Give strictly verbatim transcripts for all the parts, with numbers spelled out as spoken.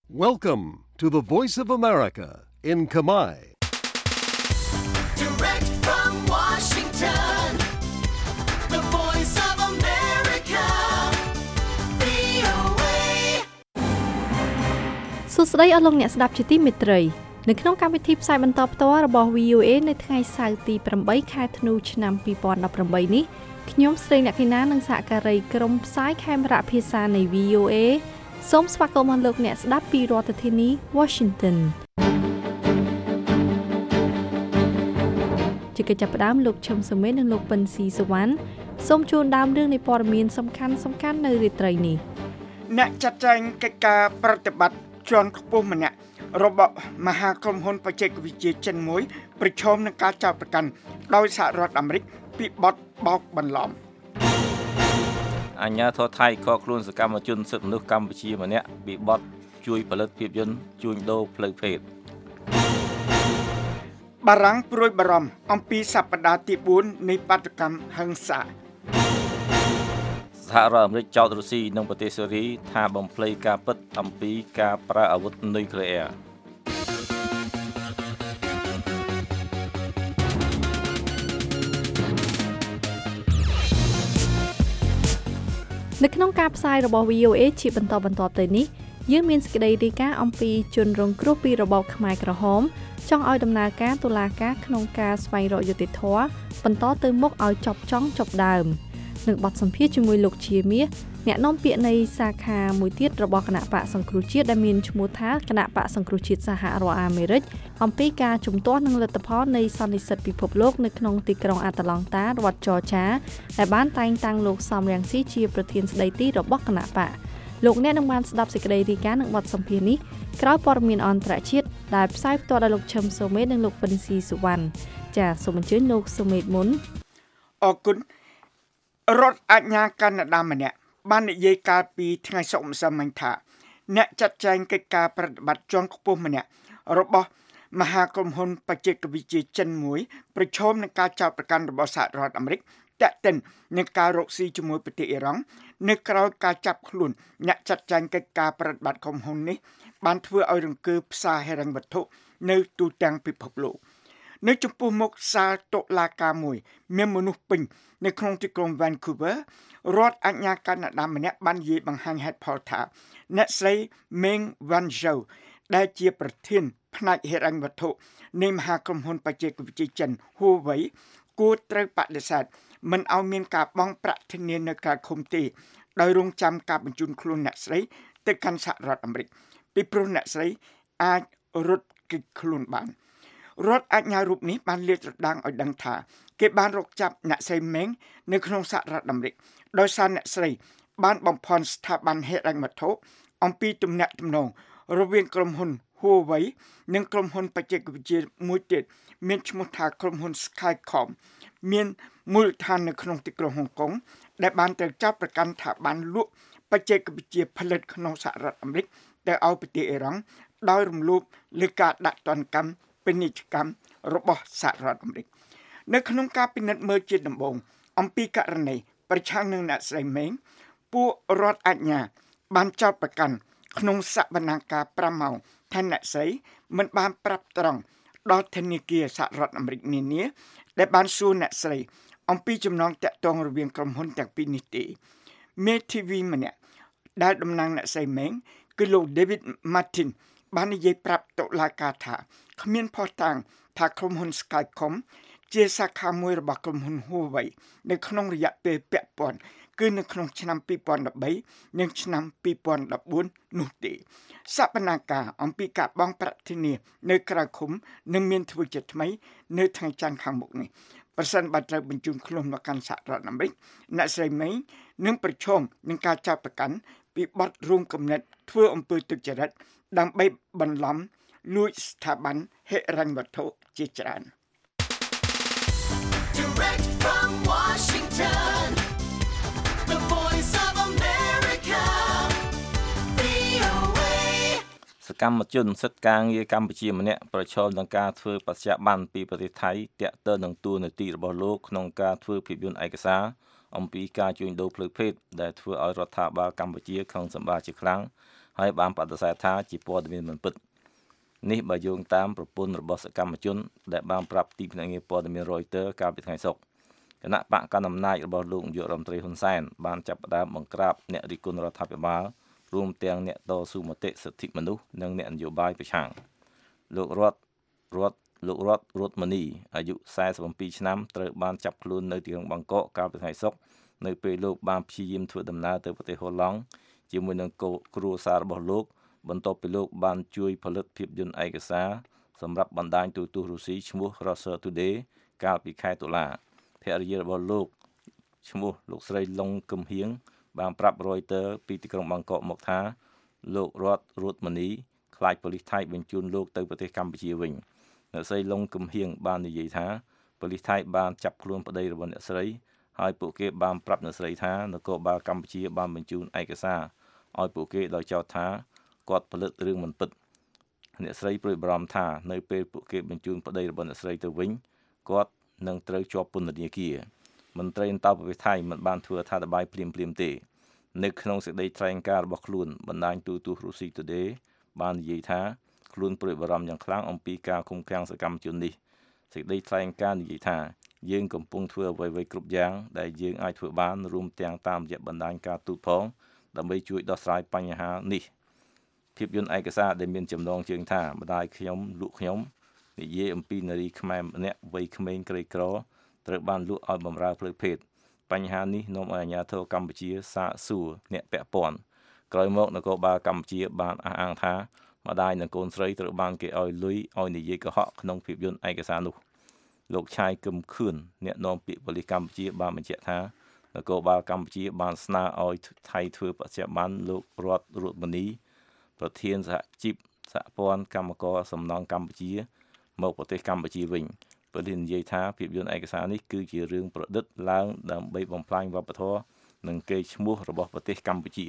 Welcome to the Voice of America in Khmer. Direct from Washington, the Voice of America, វី អូ เอសួស្តីអស់លោកអ្នកស្ដាប់ជាទីមេត្រីនៅក្នុងកម្មវិធីផ្សាយបន្តផ្ទាល់របស់ វី អូ เอ នៅថ្ងៃសៅរ៍ទី8ខែធ្នូឆ្នាំពីរពាន់ដប់ប្រាំបីនេះខ្ញុំស្រីអ្នកខេណានិងសហការីក្រុមផ្សាយខេមរៈភាសានៃ វី អូ เอ សូមស្វាគមន៍លោកអ្នកស្ដាប់ពីរដ្ឋធានី Washington ជាកិច្ចចាប់ផ្ដើមលោកឈឹមសុមេននិងលោកពិនស៊ីសវណ្ណសូមជូនដើមរឿងនៃព័ត៌មានសំខាន់សំខាន់នៅរាត្រីនេះអ្នកចាត់ចែងកិច្ចការប្រតិបត្តិជាន់ខ្ពស់ម្នាក់របស់មហាក្រុមហ៊ុនបច្ចេកវិទ្យាចិនមួយប្រឈមនឹងការចោទប្រកាន់ដោយសហរដ្ឋអាមេរិកពីបទបោកបន្លំអញ្ញាធរថៃខកខ្លួនសកម្មជនសិទ្ធិមនុស្សកម្ពុជាម្នាក់ពីបទជួយផលិតភាពយន្តជួញដូរផ្លូវភេទបារាំងព្រួយបារម្ភអំពីសប្តាហ៍ទីបួននៃបាតុកម្មហិង្សាសហរដ្ឋអាមេរិកចោទរុស្ស៊ីនិងប្រទេសស៊េរីថាបំភ្លៃការពិតអំពីការប្រើអាវុធនុយក្លេអ៊ែរនៅក្នុងការផ្សាយរបស់ វី អូ เอ ជាបន្តបន្ទាប់ទៅនេះយើងមានសេចក្តីរាយការណ៍អំពីជនរងគ្រោះពីរបបខ្មែរក្រហមចង់ឲ្យដំណើរការតុលាការក្នុងការស្វែងរកយុត្តិធម៌បន្តទៅមុខឲ្យចប់ចង់ចប់ដើមនឹងបទសម្ភាសន៍ជាមួយលោកជាមាសអ្នកនាំពាក្យនៃសាខាមួយទៀតរបស់គណៈបកសង្គ្រោះជាតិដែលមានឈ្មោះថាគណៈបកសង្គ្រោះជាតិសហរដ្ឋអាមេរិកអំពីការជំទាស់នឹងលទ្ធផលនៃសន្និសីទពិភពលោកនៅក្នុងទីក្រុងអាត្លង់តារដ្ឋច័រចាដែលបានតែងតាំងលោកសំរងស៊ីជាប្រធានស្ដីទីរបស់គណៈបកលោកអ្នកនឹងបានស្ដាប់សេចក្តីរាយការណ៍នឹងបទសម្ភាសន៍នេះក្រោយព័ត៌មានអន្តរជាតិដែលផ្សាយផ្ទាល់ដោយលោកឈឹមសូមេតនិងលោកពិនស៊ីសុវណ្ណចាសសូមអញ្ជើញលោកសូមេតមុនអរគុណរដ្ឋអាជ្ញាកាណាដាម្នាក់បាននិយាយកាលពីថ្ងៃសុក្រម្សិលមិញថាអ្នកចាត់ចែងកិច្ចការប្រតិបត្តិជាន់ខ្ពស់ម្នាក់របស់មហាក្រុមហ៊ុនបច្ចេកវិទ្យាចិនមួយប្រឈមនឹងការចោទប្រកាន់របស់សហរដ្ឋអាមេរិកតាក់ទិននឹងការរកស៊ីជាមួយប្រទេសអ៊ីរ៉ង់នៅក្រៅការចាប់ខ្លួនអ្នកចាត់ចែងកិច្ចការប្រតិបត្តិក្រុមហ៊ុននេះបានធ្វើឲ្យរង្គើផ្សារហិរញ្ញវត្ថុនៅទូទាំងពិភពលោកនៅចំពោះមុខសាលតុលាការមួយមានមនុស្សពេញនៅក្នុងទីក្រុង Vancouver រដ្ឋអាជ្ញាកាណាដាម្នាក់បាននិយាយបង្ហាញហេតុផលថាអ្នកស្រី Meng Wanzhou ដែលជាប្រធានផ្នែកហិរញ្ញវត្ថុនៃមហាក្រុមហ៊ុនបច្ចេកវិទ្យាចិន Huawei គួរត្រូវបដិសេធមិនឲ្យមានការបង់ប្រាក់ធានានៅក្រៅឃុំទេដោយរងចាំការបញ្ជូនខ្លួនអ្នកស្រីទៅកាន់សហរដ្ឋអាមេរិកពីព្រោះអ្នកស្រីអាចរត់គេចខ្លួនបានរដ្ឋអាជ្ញារូបនេះបានលាតត្រដាងឲ្យដឹងថាគេបានរកចាប់អ្នកស្រីមេងនៅក្នុងសហរដ្ឋអាមេរិកដោយសារអ្នកស្រីបានបំផន់ស្ថាប័នហិរញ្ញវត្ថុអំពីទំនាក់ទំនងរវាងក្រុមហ៊ុន Huawei និងក្រុមហ៊ុនបច្ចេកវិទ្យាមួយទៀតមានឈ្មោះថាក្រុមហ៊ុន Skycom មានមូលដ្ឋាននៅក្នុងទីក្រុងហុងកុងដែលបានត្រូវចោទប្រកាន់ថាបានលក់បច្ចេកវិទ្យាផលិតក្នុងសហរដ្ឋអាមេរិកទៅឲ្យប្រទេសអ៊ីរ៉ង់ដោយរំលោភលើការដាក់ទណ្ឌកម្មពាណិជ្ជកម្មរបស់សហរដ្ឋអាមេរិកនៅក្នុងការពិនិត្យមើលជាដំបូងអំពីករណីប្រឆាំងនឹងអ្នកស្រីមេងពួករដ្ឋអាជ្ញាបានចោទប្រកាន់ក្នុងសវនាការប្រាំម៉ោងថាអ្នកស្រីមិនបានប្រាប់ត្រង់ដល់ធនាគារសហរដ្ឋអាមេរិកនានាដែលបានសួរអ្នកស្រីអំពីចំណងតាក់ទងរវាងក្រុមហ៊ុនទាំងពីរនេះទេមេធាវីម្នាក់ដែលតំណាងអ្នកស្រីមេងគឺលោក David Martin បាននិយាយប្រាប់តុលាការថាគ្មានភស្តុតាងថាក្រុមហ៊ុន Skycom ជាសាខាមួយរបស់ក្រុមហ៊ុន Huawei នៅក្នុងរយៈពេលពាក់ព័ន្ធគឺនៅក្នុងឆ្នាំពីរពាន់ដប់បីនិងឆ្នាំពីរពាន់ដប់បួននោះទេសវនាការអំពីការបង់ប្រាក់ធានានៅក្រៅឃុំនឹងមានធ្វើជាថ្មីនៅថ្ងៃច័ន្ទខាងមុខនេះប្រសិនបើត្រូវបញ្ជូនខ្លួនមកកាន់សហរដ្ឋអាមេរិកអ្នកស្រីមេងនឹងប្រឈមនឹងការចោទប្រកាន់ពីបទរួមគំនិតធ្វើអំពើទុច្ចរិតដើម្បីបន្លំលួចស្ថាប័នហិរញ្ញវត្ថុជាច្រើន Direct from Washington, the Voice of America, វី អូ เอសកម្មជនសិទ្ធិការងារកម្ពុជាម្នាក់ប្រឈមនឹងការធ្វើបច្ចៈបានពីប្រទេសថៃទាក់ទងនឹងតួនាទីរបស់លោកក្នុងការធ្វើភាពយន្តឯកសារអំពីការជួញដូរផ្លូវភេទដែលធ្វើឲ្យរដ្ឋាភិបាលកម្ពុជាខឹងសម្បារជាខ្លាំងហើយបានបដិសេធថាជាព័ត៌មានមិនពិតនេះបើយោងតាមប្រពន្ធរបស់សកម្មជនដែលបានប្រាប់ទីភ្នាក់ងារព័ត៌មាន Reuters កាលពីថ្ងៃសុក្រគណៈបកកណ្ដាលអំណាចរបស់លោកនាយករដ្ឋមន្ត្រីហ៊ុនសែនបានចាប់ផ្ដើមបង្ក្រាបអ្នករិះគន់រដ្ឋាភិបាលរួមទាំងអ្នកតស៊ូមតិសិទ្ធិមនុស្សនិងអ្នកនយោបាយប្រឆាំងលោករដ្ឋរដ្ឋលោករដ្ឋរតមនីអាយុសែសិបអំពីឆ្នាំត្រូវបានចាប់ខ្លួននៅទីក្រុងបាងកកកាលពីថ្ងៃសុក្រនៅពេលលោកបានព្យាយាមធ្វើដំណើរទៅប្រទេសហូឡង់ជាមួយនឹងគ្រួសាររបស់លោកបន្ទាប់ពីលោកបានជួយផលិតភាពយន្តឯកសារសម្រាប់បណ្ដាញទូរទស្សន៍រុស្ស៊ីឈ្មោះ Russia Today កាលពីខែតុលាភរិយារបស់លោកឈ្មោះលោកស្រីឡុងគឹមហៀងបានប្រាប់ Reuters ពីទីក្រុងបាងកកមកថាលោករដ្ឋរតមនីខ្លាចប៉ូលីសថៃបញ្ជូនលោកទៅប្រទេសកម្ពុជាវិញអ្នកស្រីឡុងគឹមហៀងបាននិយាយថាប៉ូលីសថៃបានចាប់ខ្លួនប្តីរបស់អ្នកស្រីហើយពួកគេបានប្រាប់អ្នកស្រីថានគរបាលកម្ពុជាបានបញ្ជូនឯកសារឲ្យពួកគេដោយចោទថាគាត់ផលិតរឿងមិនពិតអ្នកស្រីព្រួយបារម្ភថានៅពេលពួកគេបញ្ជូនប្តីរបស់អ្នកស្រីទៅវិញគាត់នឹងត្រូវជាប់ពន្ធនាគារមន្ត្រីអន្តរប្រវេសន៍ថៃមិនបានធ្វើអត្ថាធិប្បាយភ្លាមៗទេនៅក្នុងសេចក្តីថ្លែងការណ៍របស់ខ្លួនបណ្ដាញទូរទស្សន៍ Russia Today បាននិយាយថាខ្លួនព្រួយបារម្ភយ៉ាងខ្លាំងអំពីការឃុំឃាំងសកម្មជននេះសេចក្តីថ្លែងការណ៍និយាយថាយើងកំពុងធ្វើអ្វីៗគ្រប់យ៉ាងដែលយើងអាចធ្វើបានរួមទាំងតាមរយៈបណ្ដាញការទូតផងដើម្បីជួយដោះស្រាយបញ្ហានេះភាពយន្តឯកសារដែលមានចំណងជើងថាម្ដាយខ្ញុំលក់ខ្ញុំនិយាយអំពីនារីខ្មែរម្នាក់វ័យក្មេងក្រីក្រត្រូវបានលក់ឲ្យបម្រើផ្លូវភេទបញ្ហានេះនាំឲ្យអាជ្ញាធរកម្ពុជាសាកសួរអ្នកពាក់ព័ន្ធក្រោយមកនគរបាលកម្ពុជាបានអះអាងថាម្ដាយនិងកូនស្រីត្រូវបានគេឲ្យលុយឲ្យនិយាយកុហកក្នុងភាពយន្តឯកសារនោះលោកឆាយគឹមខឿនអ្នកនាំពាក្យប៉ូលីសកម្ពុជាបានបញ្ជាក់ថានគរបាលកម្ពុជាបានស្នើឲ្យថៃធ្វើបច្ចុប្បន្នលោករដ្ឋរតមនីប្រធានសហជីពសហព័ន្ធកម្មករសំណង់កម្ពុជាមកប្រទេសកម្ពុជាវិញប៉ូលីសនិយាយថាភាពយន្តឯកសារនេះគឺជារឿងប្រឌិតឡើងដើម្បីបំផ្លាញវប្បធម៌និងកេរ្តិ៍ឈ្មោះរបស់ប្រទេសកម្ពុជា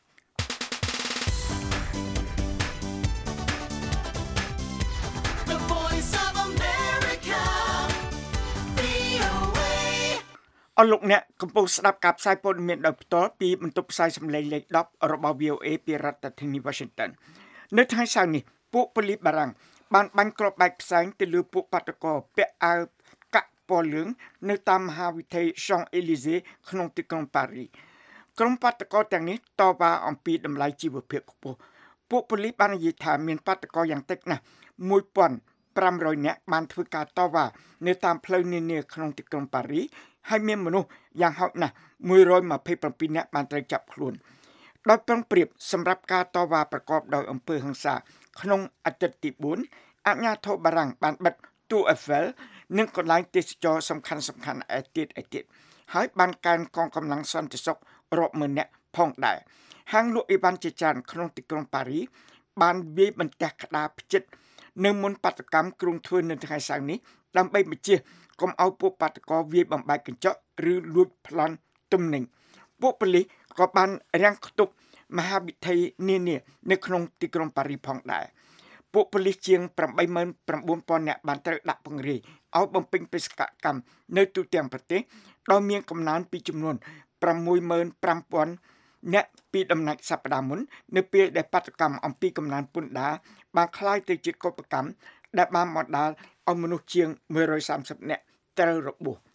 អរលោកអ្នកកំពុងស្ដាប់ការផ្សាយព័ត៌មានដោយផ្ទាល់ពីបន្ទប់ផ្សាយសម្លេងលេខដប់របស់ វី អូ អេ ពីរដ្ឋធានី Washington នៅថ្ងៃសៅរ៍នេះពួកប៉ូលីសបារាំងបានបាញ់គ្រាប់បែកផ្សែងទៅលើពួកបាតុករពាក់អាវកាក់ពណ៌លឿងនៅតាមមហាវិថី Champs-Élysées ក្នុងទីក្រុងប៉ារីសក្រុមបាតុករទាំងនេះតវ៉ាអំពីតម្លៃជីវភាពខ្ពស់ពួកប៉ូលីសបាននិយាយថាមានបាតុករយ៉ាងតិចណាស់មួយពាន់ប្រាំរយនាក់បានធ្វើការតវ៉ានៅតាមផ្លូវនានាក្នុងទីក្រុងប៉ារីសហើយមានមនុស្សយ៉ាងហោចណាស់មួយរយម្ភៃប្រាំពីរនាក់បានត្រូវចាប់ខ្លួនដោយប្រឹងប្រៀបសម្រាប់ការតវ៉ាប្រកបដោយអំពើហិង្សាក្នុងអាទិត្យទីបួនអាជ្ញាធរបារាំងបានបិទ Tour Eiffel និងកន្លែងទេសចរសំខាន់សំខាន់ឯទៀតឯទៀតហើយបានកែនកងកម្លាំងសន្តិសុខរាប់ម៉ឺននាក់ផងដែរហាងលក់អីវ៉ាន់ជាច្រើនក្នុងទីក្រុងប៉ារីសបានវាយបន្ទះក្តារផ្ចិតនៅមុនបាតុកម្មគ្រងធ្វើនៅថ្ងៃសៅរ៍នេះដើម្បីបញ្ជាកុំឲ្យពួកបាតុករវាយបំបែកកញ្ចក់ឬលួចប្លន់ទំនិញពួកប៉ូលីសក៏បានរាំងខ្ទប់មហាវិថីនានានៅក្នុងទីក្រុងប៉ារីសផងដែរពួកប៉ូលីសជាងeight thousand nine hundredនាក់បានត្រូវដាក់ពង្រាយឲ្យបំពេញបេសកកម្មនៅទូទាំងប្រទេសដោយមានកំណើនពីចំនួនsix thousand five hundredអ្នកពីដំណាច់សប្តាហ៍មុននៅពេលដែលបាតុកម្មអំពីកំណើនពន្ធដារបានคล้ายទៅជាកុបកម្មដែលបានមកដល់ឲ្យមនុស្សជាងone hundred thirtyនាក់ត្រូវរបួស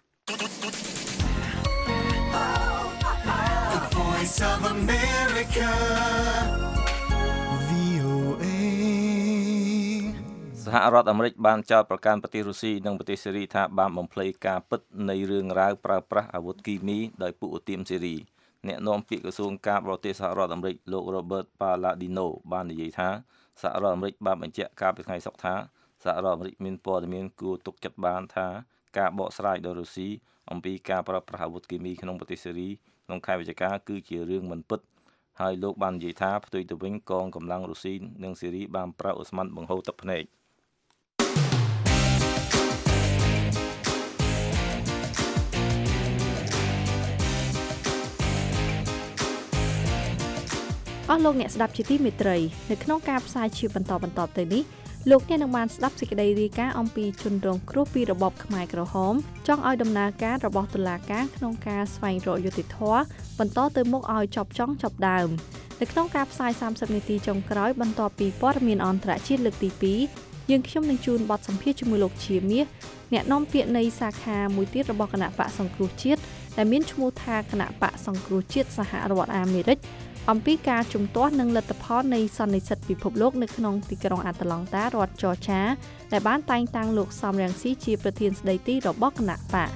The Voice of America វី អូ អេសហរដ្ឋអាមេរិកបានចោទប្រកាន់ប្រទេសរុស្ស៊ីនិងប្រទេសសេរីថាបានបំភ្លៃការពិតនៃរឿងរ៉ាវប្រើប្រាស់អាវុធគីមីដោយពួកឧទាមសេរីអ្នកនាំពាក្យក្រសួងការបរទេសសហរដ្ឋអាមេរិកលោក Robert Palladino បាននិយាយថាសហរដ្ឋអាមេរិកបានបញ្ជាក់កាលពីថ្ងៃសុក្រថាសហរដ្ឋអាមេរិកមានព័ត៌មានគួរទុកចិត្តបានថាការបកស្រាយដោយរុស្ស៊ីអំពីការប្រើប្រាស់អាវុធគីមីក្នុងប្រទេសសេរីក្នុងខែវិច្ឆិកាគឺជារឿងមិនពិតហើយលោកបាននិយាយថាផ្ទុយទៅវិញកងកម្លាំងរុស្ស៊ីនិងសេរីបានប្រើអូស្មန်បង្ហូរទឹកភ្នែកអស់លោកអ្នកស្ដាប់ជាទីមេត្រីនៅក្នុងការផ្សាយជាបន្តបន្តទៅនេះលោកអ្នកនឹងបានស្ដាប់សេចក្តីរាយការណ៍អំពីជនរងគ្រោះពីរបបខ្មែរក្រហមចង់ឲ្យដំណើរការរបស់តុលាការក្នុងការស្វែងរកយុត្តិធម៌បន្តទៅមុខឲ្យចប់ចង់ចប់ដើមនៅក្នុងការផ្សាយសាមសិបនាទីចុងក្រោយបន្ទាប់ពីព័ត៌មានអន្តរជាតិលើកទីពីរយើងខ្ញុំនឹងជូនបទសម្ភាសន៍ជាមួយលោកជាមាសអ្នកនាំពាក្យនៃសាខាមួយទៀតរបស់គណៈបកសង្គ្រោះជាតិដែលមានឈ្មោះថាគណៈបកសង្គ្រោះជាតិសហរដ្ឋអាមេរិកអំពីការជំទាស់នឹងលទ្ធផលនៃសន្និសីទពិភពលោកនៅក្នុងទីក្រុងអាត្លង់តារដ្ឋច័រឆាដែលបានតែងតាំងលោកសំរងស៊ីជាប្រធានស្ដីទីរបស់គណៈបក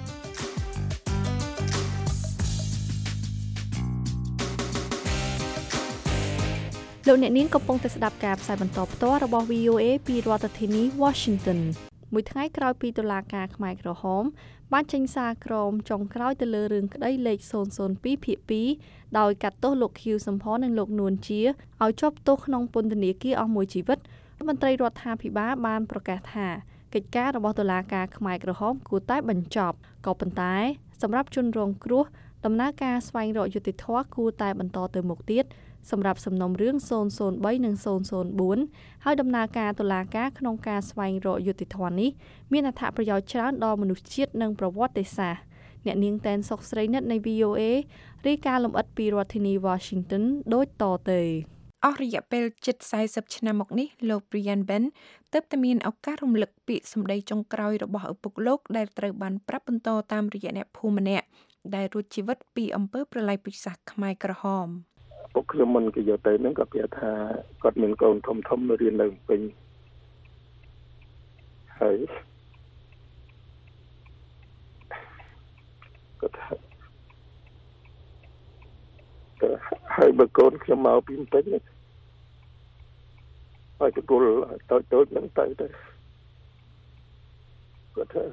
លោកអ្នកនាងកំពុងតែស្ដាប់ការផ្សាយបន្តផ្ទាល់របស់ វី អូ เอ ពីរដ្ឋធានី Washington មួយថ្ងៃក្រោយពីតុលាការខ្មែរក្រហមបានចេញសារក្រមចុងក្រោយទៅលើរឿងក្តីលេខศูนย์ศูนย์ពីរភាគពីរដោយកាត់ទោសលោកខៀវសំផននិងលោកនួនជាឲ្យជាប់ទោសក្នុងពន្ធនាគារអស់មួយជីវិតមន្ត្រីរដ្ឋាភិបាលបានប្រកាសថាកិច្ចការរបស់តុលាការខ្មែរក្រហមគួរតែបញ្ចប់ក៏ប៉ុន្តែសម្រាប់ជនរងគ្រោះដំណើរការស្វែងរកយុត្តិធម៌គួរតែបន្តទៅមុខទៀតសម្រាប់សំណុំរឿងศูนย์ศูนย์បីនិងศูนย์ศูนย์បួនហើយដំណើរការតុលាការក្នុងការស្វែងរកយុត្តិធម៌នេះមានអត្ថប្រយោជន៍ច្រើនដល់មនុស្សជាតិនិងប្រវត្តិសាស្ត្រអ្នកនាងតែនសុកស្រីនិតនៃ វី អូ เอ រាយការណ៍លម្អិតពីរដ្ឋធានី Washington ដូចតទៅអស់រយៈពេលជិតสี่สิบឆ្នាំមកនេះលោក Brian Ben ទើបតែមានឱកាសរំលឹកពាក្យសម្ដីចុងក្រោយរបស់ឪពុកលោកដែលត្រូវបានប្រាប់បន្តតាមរយៈអ្នកភូមិម្នាក់ដែលរួចជីវិតពីអំពើប្រល័យពូជសាសន៍ខ្មែរក្រហមពុកខ្ញុំមិនគេយកទៅហ្នឹងក៏គេថាគាត់មានកូនធំធំនៅរៀននៅពេញហើយគាត់ទៅហើយបើកូនខ្ញុំមកពីពេញហើយទទួលតូចតូចហ្នឹងទៅទៅគាត់ថា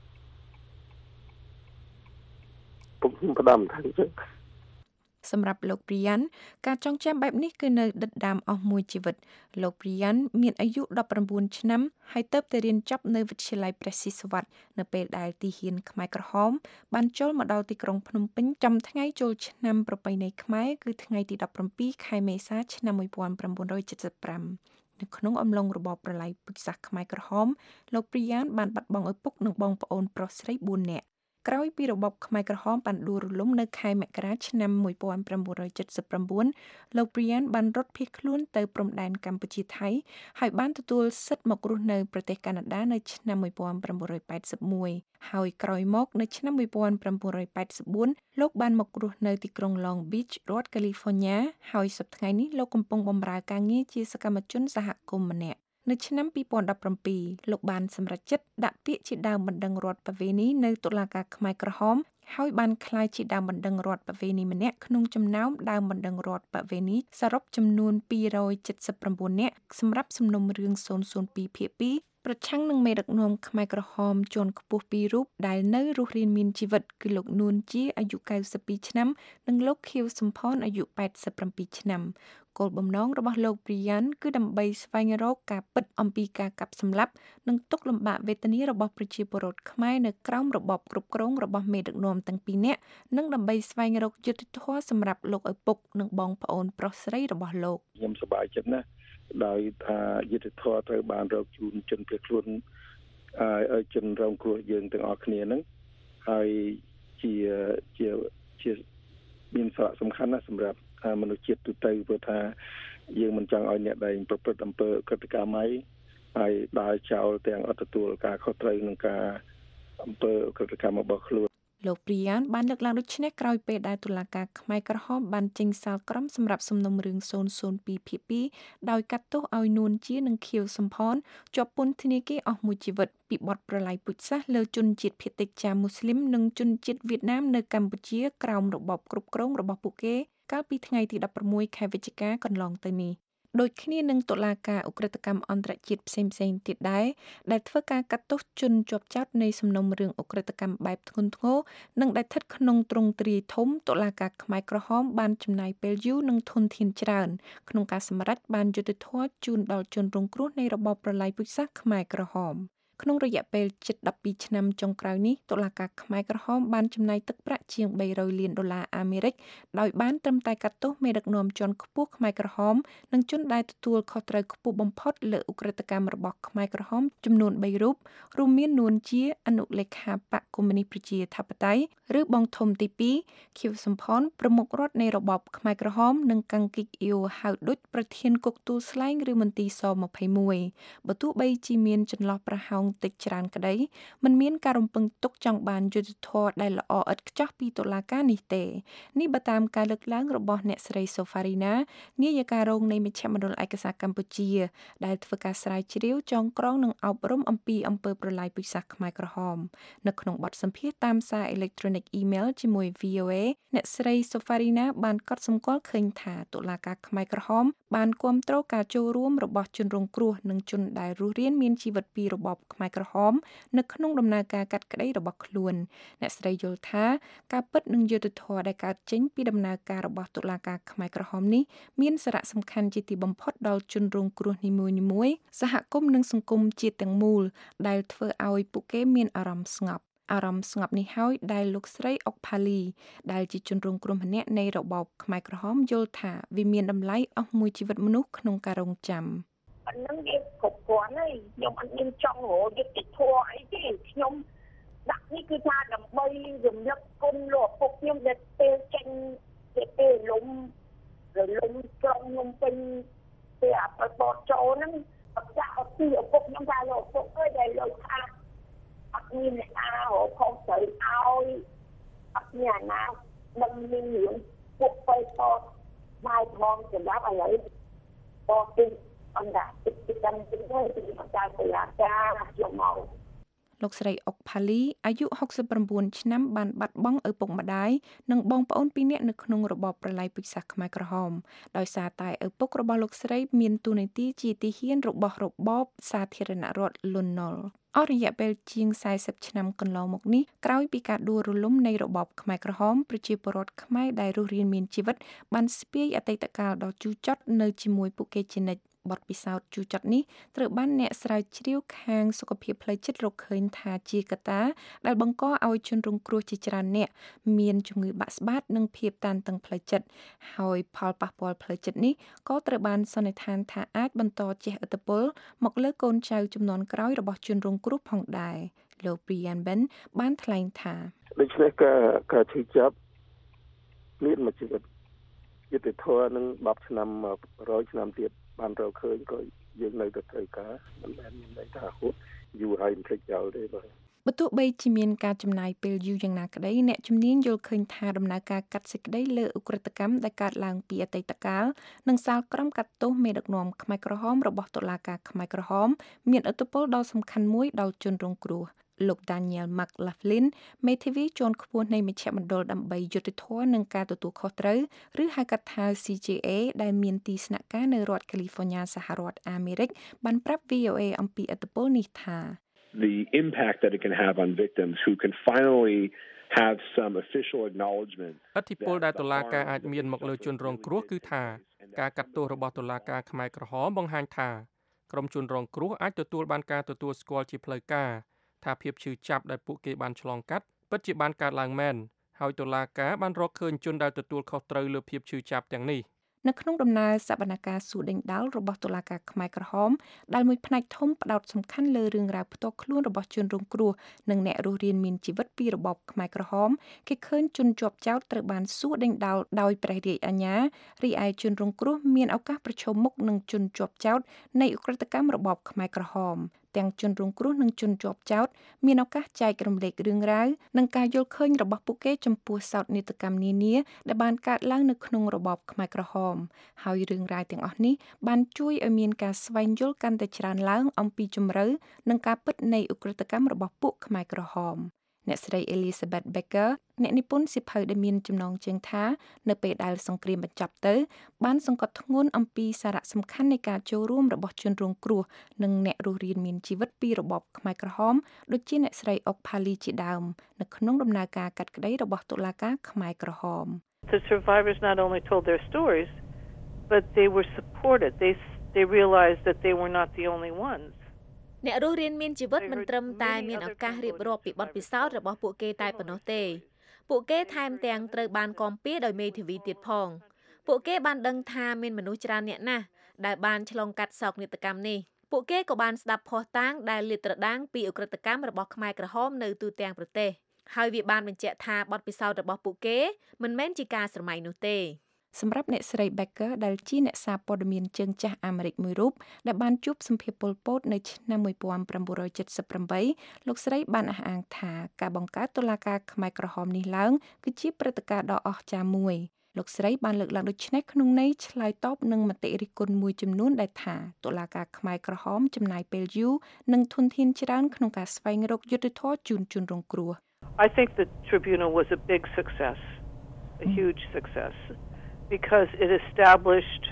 ពុកខ្ញុំផ្ដាំថាអញ្ចឹងសម្រាប់លោក Brian ការចងចាំបែបនេះគឺនៅដិតដាមអស់មួយជីវិតលោក Brian មានអាយុដប់ប្រាំបួនឆ្នាំហើយទើបតែរៀនចប់នៅវិទ្យាល័យព្រះស៊ីសុវត្ថិនៅពេលដែលទីហ៊ានខ្មែរក្រហមបានចូលមកដល់ទីក្រុងភ្នំពេញចំថ្ងៃចូលឆ្នាំប្រពៃណីខ្មែរគឺថ្ងៃទីដប់ប្រាំពីរខែមេសាឆ្នាំmột nghìn chín trăm七十五នៅក្នុងអំឡុងរបបប្រល័យពូជសាសន៍ខ្មែរក្រហមលោក Brian បានបាត់បង់ឪពុកនិងបងប្អូនប្រុសស្រីបួននាក់ក្រោយពីរបបខ្មែរក្រហមបានដួលរលំនៅខែមករាឆ្នាំmột nghìn chín trăm七十九លោក Brian បានរត់ភៀសខ្លួនទៅព្រំដែនកម្ពុជាថៃហើយបានទទួលសិទ្ធិមករស់នៅប្រទេសកាណាដានៅឆ្នាំmột nghìn chín trăm tám mươi mốtហើយក្រោយមកនៅឆ្នាំmột nghìn chín trăm tám mươi tưលោកបានមករស់នៅទីក្រុង Long Beach រដ្ឋ California ហើយសប្តាហ៍នេះលោកកំពុងបម្រើការងារជាសកម្មជនសហគមន៍ម្នាក់នៅឆ្នាំពីរពាន់ដប់ប្រាំពីរលោកបានសម្រេចចិត្តដាក់ពាក្យជាដើមបណ្ដឹងរដ្ឋបវេនីនៅតុលាការខ្មែរក្រហមហើយបានក្លាយជាដើមបណ្ដឹងរដ្ឋបវេនីម្នាក់ក្នុងចំណោមដើមបណ្ដឹងរដ្ឋបវេនីសរុបចំនួនពីររយសិប៩នាក់សម្រាប់សំណុំរឿងศูนย์ศูนย์ពីរភាគពីរប្រឆាំងនឹងមេដឹកនាំខ្មែរក្រហមជាន់ខ្ពស់ពីររូបដែលនៅរស់រានមានជីវិតគឺលោកនួនជាអាយុ九十二ឆ្នាំនិងលោកខៀវសំផនអាយុ八十七ឆ្នាំគោលបំណងរបស់លោក Brian គឺដើម្បីស្វែងរកការពិតអំពីការកាប់សម្លាប់និងទុក្ខលំបាកវេទនារបស់ប្រជាពលរដ្ឋខ្មែរនៅក្រោមរបបគ្រប់គ្រងរបស់មេដឹកនាំទាំងពីរនាក់និងដើម្បីស្វែងរកយុត្តិធម៌សម្រាប់លោកឪពុកនិងបងប្អូនប្រុសស្រីរបស់លោកខ្ញុំសប្បាយចិត្តណាស់ដោយថាយុត្តិធម៌ត្រូវបានរកជូនជនភៀសខ្លួនឲ្យជនរងគ្រោះយើងទាំងអស់គ្នាហ្នឹងហើយជាជាជាមានសារៈសំខាន់ណាស់សម្រាប់មនុស្សជាតិទូទៅព្រោះថាយើងមិនចង់ឲ្យអ្នកដែលប្រព្រឹត្តអំពើកតកម្មហើយដើរចោលទាំងអត់ទទួលការខុសត្រូវនឹងការអំពើកតកម្មរបស់ខ្លួនលោក Brian បានលើកឡើងដូចនេះក្រោយពេលដែលតុលាការខ្មែរក្រហមបានចេញសាលក្រមសម្រាប់សំណុំរឿងศูนย์ศูนย์ពីរភាគពីរដោយកាត់ទោសឲ្យនួនជានិងខៀវសំផនជាប់ពន្ធនាគារអស់មួយជីវិតពីបទប្រល័យពូជសាសន៍លើជនជាតិភាគតិចចាមូស្លីមនិងជនជាតិវៀតណាមនៅកម្ពុជាក្រោមរបបគ្រប់គ្រងរបស់ពួកគេកាលពីថ្ងៃទីដប់ប្រាំមួយខែវិច្ឆិកាកន្លងទៅនេះដូចគ្នានឹងតុលាការឧក្រិដ្ឋកម្មអន្តរជាតិផ្សេងៗទៀតដែរដែលធ្វើការកាត់ទោសជនជាប់ចោទនៃសំណុំរឿងឧក្រិដ្ឋកម្មបែបធ្ងន់ធ្ងរនិងដែលស្ថិតក្នុងទ្រង់ទ្រាយធំតុលាការខ្មែរក្រហមបានចំណាយពេលយូរនិងធនធានច្រើនក្នុងការសម្រេចបានយុត្តិធម៌ជូនដល់ជនរងគ្រោះនៃរបបប្រល័យពូជសាសន៍ខ្មែរក្រហមក្នុងរយៈពេលជិតដប់ពីរឆ្នាំចុងក្រោយនេះតុលាការខ្មែរក្រហមបានចំណាយទឹកប្រាក់ជាងបីរយលានដុល្លារអាមេរិកដោយបានត្រឹមតែកាត់ទោសមេដឹកនាំជាន់ខ្ពស់ខ្មែរក្រហមនិងជនដែលទទួលខុសត្រូវខ្ពស់បំផុតលើឧក្រិដ្ឋកម្មរបស់ខ្មែរក្រហមចំនួនបីរូបរួមមាននួនជាអនុលេខាបកកុម្មុយនីសប្រជាធិបតេយ្យឬបងធំទីពីរខៀវសំផនប្រមុខរដ្ឋនៃរបបខ្មែរក្រហមនិងកាំងគីកអ៊ីវហៅឌុចប្រធានគុកទួលស្លែងឬមន្ទីរស-ម្ភៃមួយ បើទោះបីជាមានចន្លោះប្រហោងតិចច្រើនក្តីមិនមានការរំពឹងទុកចង់បានយុត្តិធម៌ដែលល្អឥតខ្ចោះពីតុលាការនេះទេនេះបើតាមការលើកឡើងរបស់អ្នកស្រីសូហ្វារីណានាយិការរងនៃមជ្ឈមណ្ឌលឯកសារកម្ពុជាដែលធ្វើការស្រាវជ្រាវចងក្រងនិងអប់រំអំពីអំពើប្រល័យពូជសាសន៍ខ្មែរក្រហមនៅក្នុងបទសម្ភាសន៍តាមសារអេឡិចត្រូនិកអ៊ីមែលជាមួយ វី អូ អេ អ្នកស្រីសូហ្វារីណាបានកត់សម្គាល់ឃើញថាតុលាការខ្មែរក្រហមបានគាំទ្រការចូលរួមរបស់ជនរងគ្រោះនិងជនដែលរស់រានមានជីវិតពីរបបខ្មែរក្រហមនៅក្នុងដំណើរការកាត់ក្តីរបស់ខ្លួនអ្នកស្រីយល់ថាការពិតនិងយុត្តិធម៌ដែលកើតចេញពីដំណើរការរបស់តុលាការខ្មែរក្រហមនេះមានសារៈសំខាន់ជាទីបំផុតដល់ជនរងគ្រោះនីមួយៗសហគមន៍និងសង្គមជាតិទាំងមូលដែលធ្វើឲ្យពួកគេមានអារម្មណ៍ស្ងប់អារម្មណ៍ស្ងប់នេះហើយដែលលោកស្រីអុកផាលីដែលជាជនរងគ្រោះម្នាក់នៃរបបខ្មែរក្រហមយល់ថាវាមានតម្លៃអស់មួយជីវិតមនុស្សក្នុងការរងចាំអានឹងវាគ្រប់គ្រាន់ហើយខ្ញុំអត់មានចង់រកយុត្តិធម៌អីទេខ្ញុំដាក់នេះគឺថាដើម្បីរំលឹកគុណលោកឪពុកខ្ញុំដែលពេលចេញពេលលំរលំក្រុងខ្ញុំពេញពេលអបបតចូលហ្នឹងអត់ចាក់អត់ពីឪពុកខ្ញុំថាលោកឪពុកអើយដែលលោកថាអត់មានអ្នកណារកខុសត្រូវឲ្យអត់មានអ្នកណាដឹងមានរឿងពុកទៅតបាយផងសម្រាប់ឥឡូវតទីអន្តរជាតិតាមទីនេះទីអន្តរជាតិខ្ញុំមកលោកស្រីអុកផាលីអាយុហុកសិប៩ឆ្នាំបានបាត់បង់ឪពុកម្ដាយនិងបងប្អូនពីរនាក់នៅក្នុងរបបប្រល័យពូជសាសន៍ខ្មែរក្រហមដោយសារតែឪពុករបស់លោកស្រីមានតួនាទីជាទាហានរបស់របបសាធារណរដ្ឋលន់នល់អស់រយៈពេលជាងសែសិបឆ្នាំកន្លងមកនេះក្រោយពីការដួលរលំនៃរបបខ្មែរក្រហមប្រជាពលរដ្ឋខ្មែរដែលរស់រានមានជីវិតបានស្ពាយអតីតកាលដ៏ជូរចត់នៅជាមួយពួកគេជានិច្ចបទពិសោធន៍ជូរចត់នេះត្រូវបានអ្នកស្រាវជ្រាវខាងសុខភាពផ្លូវចិត្តរកឃើញថាជាកត្តាដែលបង្កឲ្យជនរងគ្រោះជាច្រើនអ្នកមានជំងឺបាក់ស្បាតនិងភាពតានតឹងផ្លូវចិត្តហើយផលប៉ះពាល់ផ្លូវចិត្តនេះក៏ត្រូវបានសន្និដ្ឋានថាអាចបន្តជះឥទ្ធិពលមកលើកូនចៅជំនាន់ក្រោយរបស់ជនរងគ្រោះផងដែរលោក Brian Ben បានថ្លែងថាដូច្នេះការការឈឺចាប់មានមួយជីវិតយុទ្ធធរនឹងដប់ឆ្នាំរយឆ្នាំទៀតបានរកឃើញក៏យើងនៅតែត្រូវការមិនមែនមានន័យថាហូតយូរហើយមិនភ្លេចចោលទេបាទបើទោះបីជាមានការចំណាយពេលយូរយ៉ាងណាក្តីអ្នកជំនាញយល់ឃើញថាដំណើរការកាត់សេចក្តីលើឧក្រិដ្ឋកម្មដែលកើតឡើងពីអតីតកាលនិងសាលក្រមកាត់ទោសមេដឹកនាំខ្មែរក្រហមរបស់តុលាការខ្មែរក្រហមមានឥទ្ធិពលដ៏សំខាន់មួយដល់ជនរងគ្រោះលោក Daniel McLaughlin មេធាវីជាន់ខ្ពស់នៃមជ្ឈមណ្ឌលដើម្បីយុត្តិធម៌និងការទទួលខុសត្រូវឬហៅកាត់ថា C J A ដែលមានទីស្នាក់ការនៅរដ្ឋ California សហរដ្ឋអាមេរិកបានប្រាប់ V O A អំពីឥទ្ធិពលនេះថា The impact that it can have on victims who can finally have some official acknowledgement ឥទ្ធិពលដែលតុលាការអាចមានមកលើជនរងគ្រោះគឺថាការកាត់ទោសរបស់តុលាការខ្មែរក្រហមបង្ហាញថាក្រុមជនរងគ្រោះអាចទទួលបានការទទួលស្គាល់ជាផ្លូវការថាភាពឈឺចាប់ដែលពួកគេបានឆ្លងកាត់ពិតជាបានកើតឡើងមែនហើយតុលាការបានរកឃើញជនដែលទទួលខុសត្រូវលើភាពឈឺចាប់ទាំងនេះនៅក្នុងដំណើរសវនកម្មសួរដេញដោលរបស់តុលាការខ្មែរក្រហមដែលមួយផ្នែកធំផ្ដោតសំខាន់លើរឿងរ៉ាវផ្ទាល់ខ្លួនរបស់ជនរងគ្រោះនិងអ្នករស់រានមានជីវិតពីរបបខ្មែរក្រហមគេឃើញជនជាប់ចោទត្រូវបានសួរដេញដោលដោយព្រះរាជអាជ្ញារីឯជនរងគ្រោះមានឱកាសប្រឈមមុខនឹងជនជាប់ចោទនៃឧក្រិដ្ឋកម្មរបបខ្មែរក្រហមទាំងជនរងគ្រោះនិងជនជាប់ចោទមានឱកាសចែករំលែករឿងរ៉ាវនិងការយល់ឃើញរបស់ពួកគេចំពោះសោកនាដកម្មនានាដែលបានកើតឡើងនៅក្នុងរបបខ្មែរក្រហមហើយរឿងរ៉ាវទាំងអស់នេះបានជួយឲ្យមានការស្វែងយល់កាន់តែច្រើនឡើងអំពីជម្រៅនិងការពិតនៃឧក្រិដ្ឋកម្មរបស់ពួកខ្មែរក្រហមអ្នកស្រី Elizabeth Becker អ្នកនិពន្ធសៀវភៅដែលមានចំណងជើងថានៅពេលដែលសង្គ្រាមបញ្ចប់ទៅបានសង្កត់ធ្ងន់អំពីសារៈសំខាន់នៃការចូលរួមរបស់ជនរងគ្រោះនិងអ្នករស់រានមានជីវិតពីរបបខ្មែរក្រហមដូចជាអ្នកស្រីអុកផាលីជាដើមនៅក្នុងដំណើរការកាត់ក្តីរបស់តុលាការខ្មែរក្រហម The survivors not only told their stories but they were supported they they realized that they were not the only ones អ្នករស់រានមានជីវិតមិនត្រឹមតែមានឱកាសរៀបរាប់ពីបទពិសោធន៍របស់ពួកគេតែប៉ុណ្ណោះទេពួកគេថែមទាំងត្រូវបានគាំពៀដោយមេធាវីទៀតផងពួកគេបានដឹងថាមានមនុស្សច្រើនអ្នកណាស់ដែលបានឆ្លងកាត់សោកនាដកម្មនេះពួកគេក៏បានស្ដាប់ភស្តុតាងដែលលាតត្រដាងពីឧក្រិដ្ឋកម្មរបស់ខ្មែរក្រហមនៅទូទាំងប្រទេសហើយវាបានបញ្ជាក់ថាបទពិសោធន៍របស់ពួកគេមិនមែនជាការស្រមៃនោះទេសម្រាប់អ្នកស្រី Becker ដែលជាអ្នកសារព័ត៌មានជើងចាស់អាមេរិកមួយរូបដែលបានជួបសម្ភារប៉ុលពតនៅឆ្នាំnineteen seventy-eightលោកស្រីបានអះអាងថាការបង្កើតតុលាការខ្មែរក្រហមនេះឡើងគឺជាព្រឹត្តិការណ៍ដ៏អស្ចារ្យមួយលោកស្រីបានលើកឡើងដូចនេះក្នុងន័យឆ្លើយតបនឹងមតិរិះគន់មួយចំនួនដែលថាតុលាការខ្មែរក្រហមចំណាយពេលយូរនិងធនធានច្រើនក្នុងការស្វែងរកយុត្តិធម៌ជូនជនរងគ្រោះ I think the tribunal was a big success, a huge success, because it established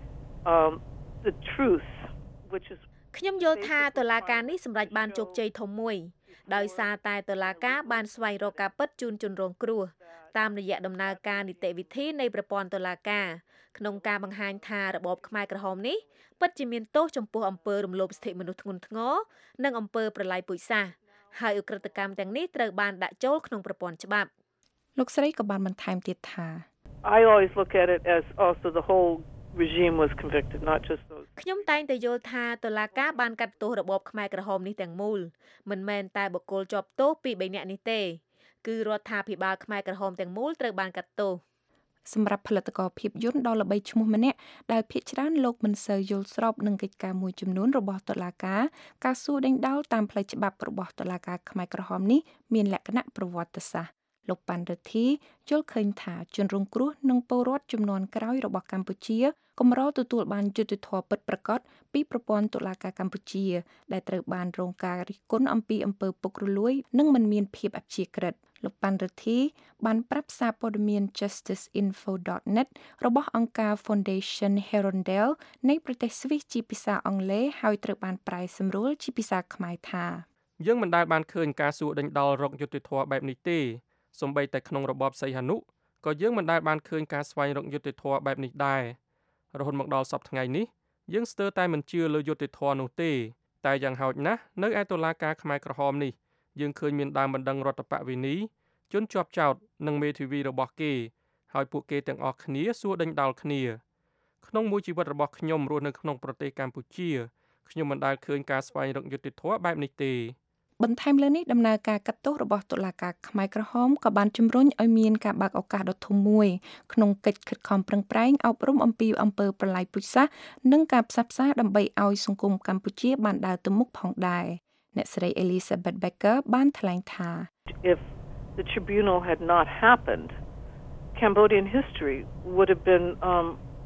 um, the truth, which is ខ្ញុំយល់ថាតុលាការនេះសម្រេចបានជោគជ័យធំមួយដោយសារតែតុលាការបានស្វែងរកការពិតជូនជនរងគ្រោះតាមរយៈដំណើរការនីតិវិធីនៃប្រព័ន្ធតុលាការក្នុងការបង្ហាញថារបបខ្មែរក្រហមនេះពិតជាមានទោសចំពោះអំពើរំលោភសិទ្ធិមនុស្សធ្ងន់ធ្ងរនិងអំពើប្រល័យពូជសាសន៍ហើយឧក្រិដ្ឋកម្មទាំងនេះត្រូវបានដាក់ចូលក្នុងប្រព័ន្ធច្បាប់លោកស្រីក៏បានបន្ថែមទៀតថា I always look at it as also the whole regime was convicted, not just those. ខ្ញុំតែងតែយល់ថាតុលាការបានកាត់ទោសរបបខ្មែរក្រហមនេះទាំងមូលមិនមែនតែបុគ្គលជាប់ទោសពីរបីនាក់នេះទេគឺរដ្ឋាភិបាលខ្មែរក្រហមទាំងមូលត្រូវបានកាត់ទោសសម្រាប់ផលិតករភាពយន្តដ៏ល្បីឈ្មោះម្នាក់ដែលភាគច្រើនលោកមិនសូវយល់ស្របនឹងកិច្ចការមួយចំនួនរបស់តុលាការការសួរដេញដោលតាមផ្លូវច្បាប់របស់តុលាការខ្មែរក្រហមនេះមានលក្ខណៈប្រវត្តិសាស្ត្រលោកប៉ាន់រិទ្ធីយល់ឃើញថាជនរងគ្រោះនិងពលរដ្ឋជំនាន់ក្រោយរបស់កម្ពុជាកម្រទទួលបានយុត្តិធម៌ពិតប្រាកដពីប្រព័ន្ធតុលាការកម្ពុជាដែលត្រូវបានរងការរិះគន់អំពីអំពើពុករលួយនិងមិនមានភាពអព្យាក្រឹតលោកប៉ាន់រិទ្ធីបានប្រាប់សារព័ត៌មាន justice info dot net របស់អង្គការ Foundation Herondale នៃប្រទេសស្វីសជាភាសាអង់គ្លេសហើយត្រូវបានប្រែសម្រួលជាភាសាខ្មែរថាយើងមិនដែលបានឃើញការសួរដេញដោលរកយុត្តិធម៌បែបនេះទេសូម្បីតែក្នុងរបបសីហនុក៏យើងមិនដែលបានឃើញការស្វែងរកយុត្តិធម៌បែបនេះដែររហូតមកដល់សប្តាហ៍ថ្ងៃនេះយើងស្ទើរតែមិនជឿលើយុត្តិធម៌នោះទេតែយ៉ាងហោចណាស់នៅឯតុលាការខ្មែរក្រហមនេះយើងឃើញមានដើមបណ្ដឹងរដ្ឋបវេនីជនជាប់ចោទនិងមេធាវីរបស់គេហើយពួកគេទាំងអស់គ្នាសួរដេញដោលគ្នាក្នុងមួយជីវិតរបស់ខ្ញុំរស់នៅក្នុងប្រទេសកម្ពុជាខ្ញុំមិនដែលឃើញការស្វែងរកយុត្តិធម៌បែបនេះទេបន្ថែមលើនេះដំណើរការកាត់ទោសរបស់តុលាការខ្មែរក្រហមក៏បានជំរុញឲ្យមានការបើកឱកាសដ៏ធំមួយក្នុងកិច្ចខិតខំប្រឹងប្រែងអប់រំអំពីអំពើប្រល័យពូជសាសន៍និងការផ្សះផ្សាដើម្បីឲ្យសង្គមកម្ពុជាបានដើរទៅមុខផងដែរអ្នកស្រី Elizabeth Becker បានថ្លែងថា If the tribunal had not happened, Cambodian history would have been um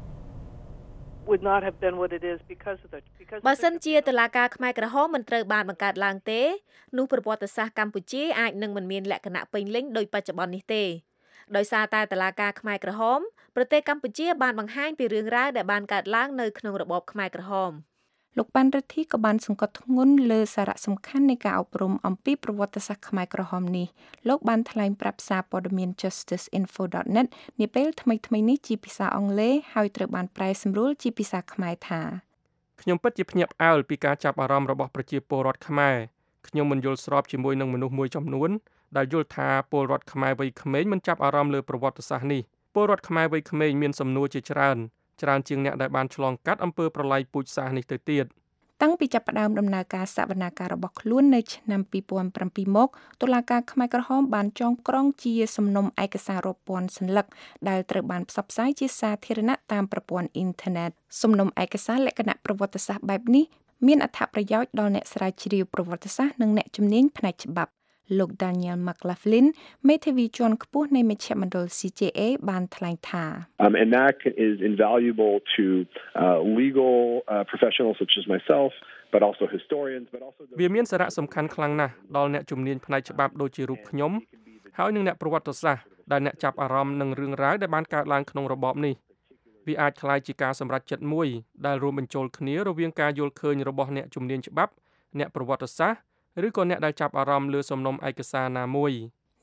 would not have been what it is because of the because បើសិនជាតុលាការខ្មែរក្រហមមិនត្រូវបានបង្កើតឡើងទេនោះប្រវត្តិសាស្ត្រកម្ពុជាអាចនឹងមិនមានលក្ខណៈពេញលេញដោយបច្ចុប្បន្ននេះទេដោយសារតែតុលាការខ្មែរក្រហមប្រទេសកម្ពុជាបានបង្ហាញពីរឿងរ៉ាវដែលបានកើតឡើងនៅក្នុងរបបខ្មែរក្រហមលោកប៉ាន់រិទ្ធីក៏បានសង្កត់ធ្ងន់លើសារៈសំខាន់នៃការអប់រំអំពីប្រវត្តិសាស្ត្រខ្មែរក្រហមនេះលោកបានថ្លែងប្រាប់សារព័ត៌មាន justice info dot net នាពេលថ្មីៗនេះជាភាសាអង់គ្លេសហើយត្រូវបានប្រែសម្រួលជាភាសាខ្មែរថាខ្ញុំពិតជាភ្ញាក់ផ្អើលពីការចាប់អារម្មណ៍របស់ប្រជាពលរដ្ឋខ្មែរខ្ញុំមិនយល់ស្របជាមួយនឹងមនុស្សមួយចំនួនដែលយល់ថាពលរដ្ឋខ្មែរវ័យក្មេងមិនចាប់អារម្មណ៍លើប្រវត្តិសាស្ត្រនេះពលរដ្ឋខ្មែរវ័យក្មេងមានសំណួរជាច្រើនច្រើនជាងអ្នកដែលបានឆ្លងកាត់អំពើប្រល័យពូជសាសន៍នេះទៅទៀតតាំងពីចាប់ផ្ដើមដំណើរការសវនាការរបស់ខ្លួននៅឆ្នាំtwo thousand sevenមកតុលាការខ្មែរក្រហមបានចងក្រងជាសំណុំឯកសាររាប់ពាន់សន្លឹកដែលត្រូវបានផ្សព្វផ្សាយជាសាធារណៈតាមប្រព័ន្ធអ៊ីនធឺណិតសំណុំឯកសារលក្ខណៈប្រវត្តិសាស្ត្របែបនេះមានអត្ថប្រយោជន៍ដល់អ្នកស្រាវជ្រាវប្រវត្តិសាស្ត្រនិងអ្នកជំនាញផ្នែកច្បាប់លោក Daniel McLaughlin មេធាវីជាន់ខ្ពស់នៃមជ្ឈមណ្ឌល C J A បានថ្លែងថា Um, and that is invaluable to uh, legal uh, professionals such as myself, but also historians, but also វាមានសារៈសំខាន់ខ្លាំងណាស់ដល់អ្នកជំនាញផ្នែកច្បាប់ដូចជារូបខ្ញុំហើយនិងអ្នកប្រវត្តិសាស្ត្រដែលអ្នកចាប់អារម្មណ៍នឹងរឿងរ៉ាវដែលបានកើតឡើងក្នុងរបបនេះវាអាចក្លាយជាការសម្រេចចិត្តមួយដែលរួមបញ្ចូលគ្នារវាងការយល់ឃើញរបស់អ្នកជំនាញច្បាប់អ្នកប្រវត្តិសាស្ត្រឬក៏អ្នកដែលចាប់អារម្មណ៍លើសំណុំឯកសារណាមួយ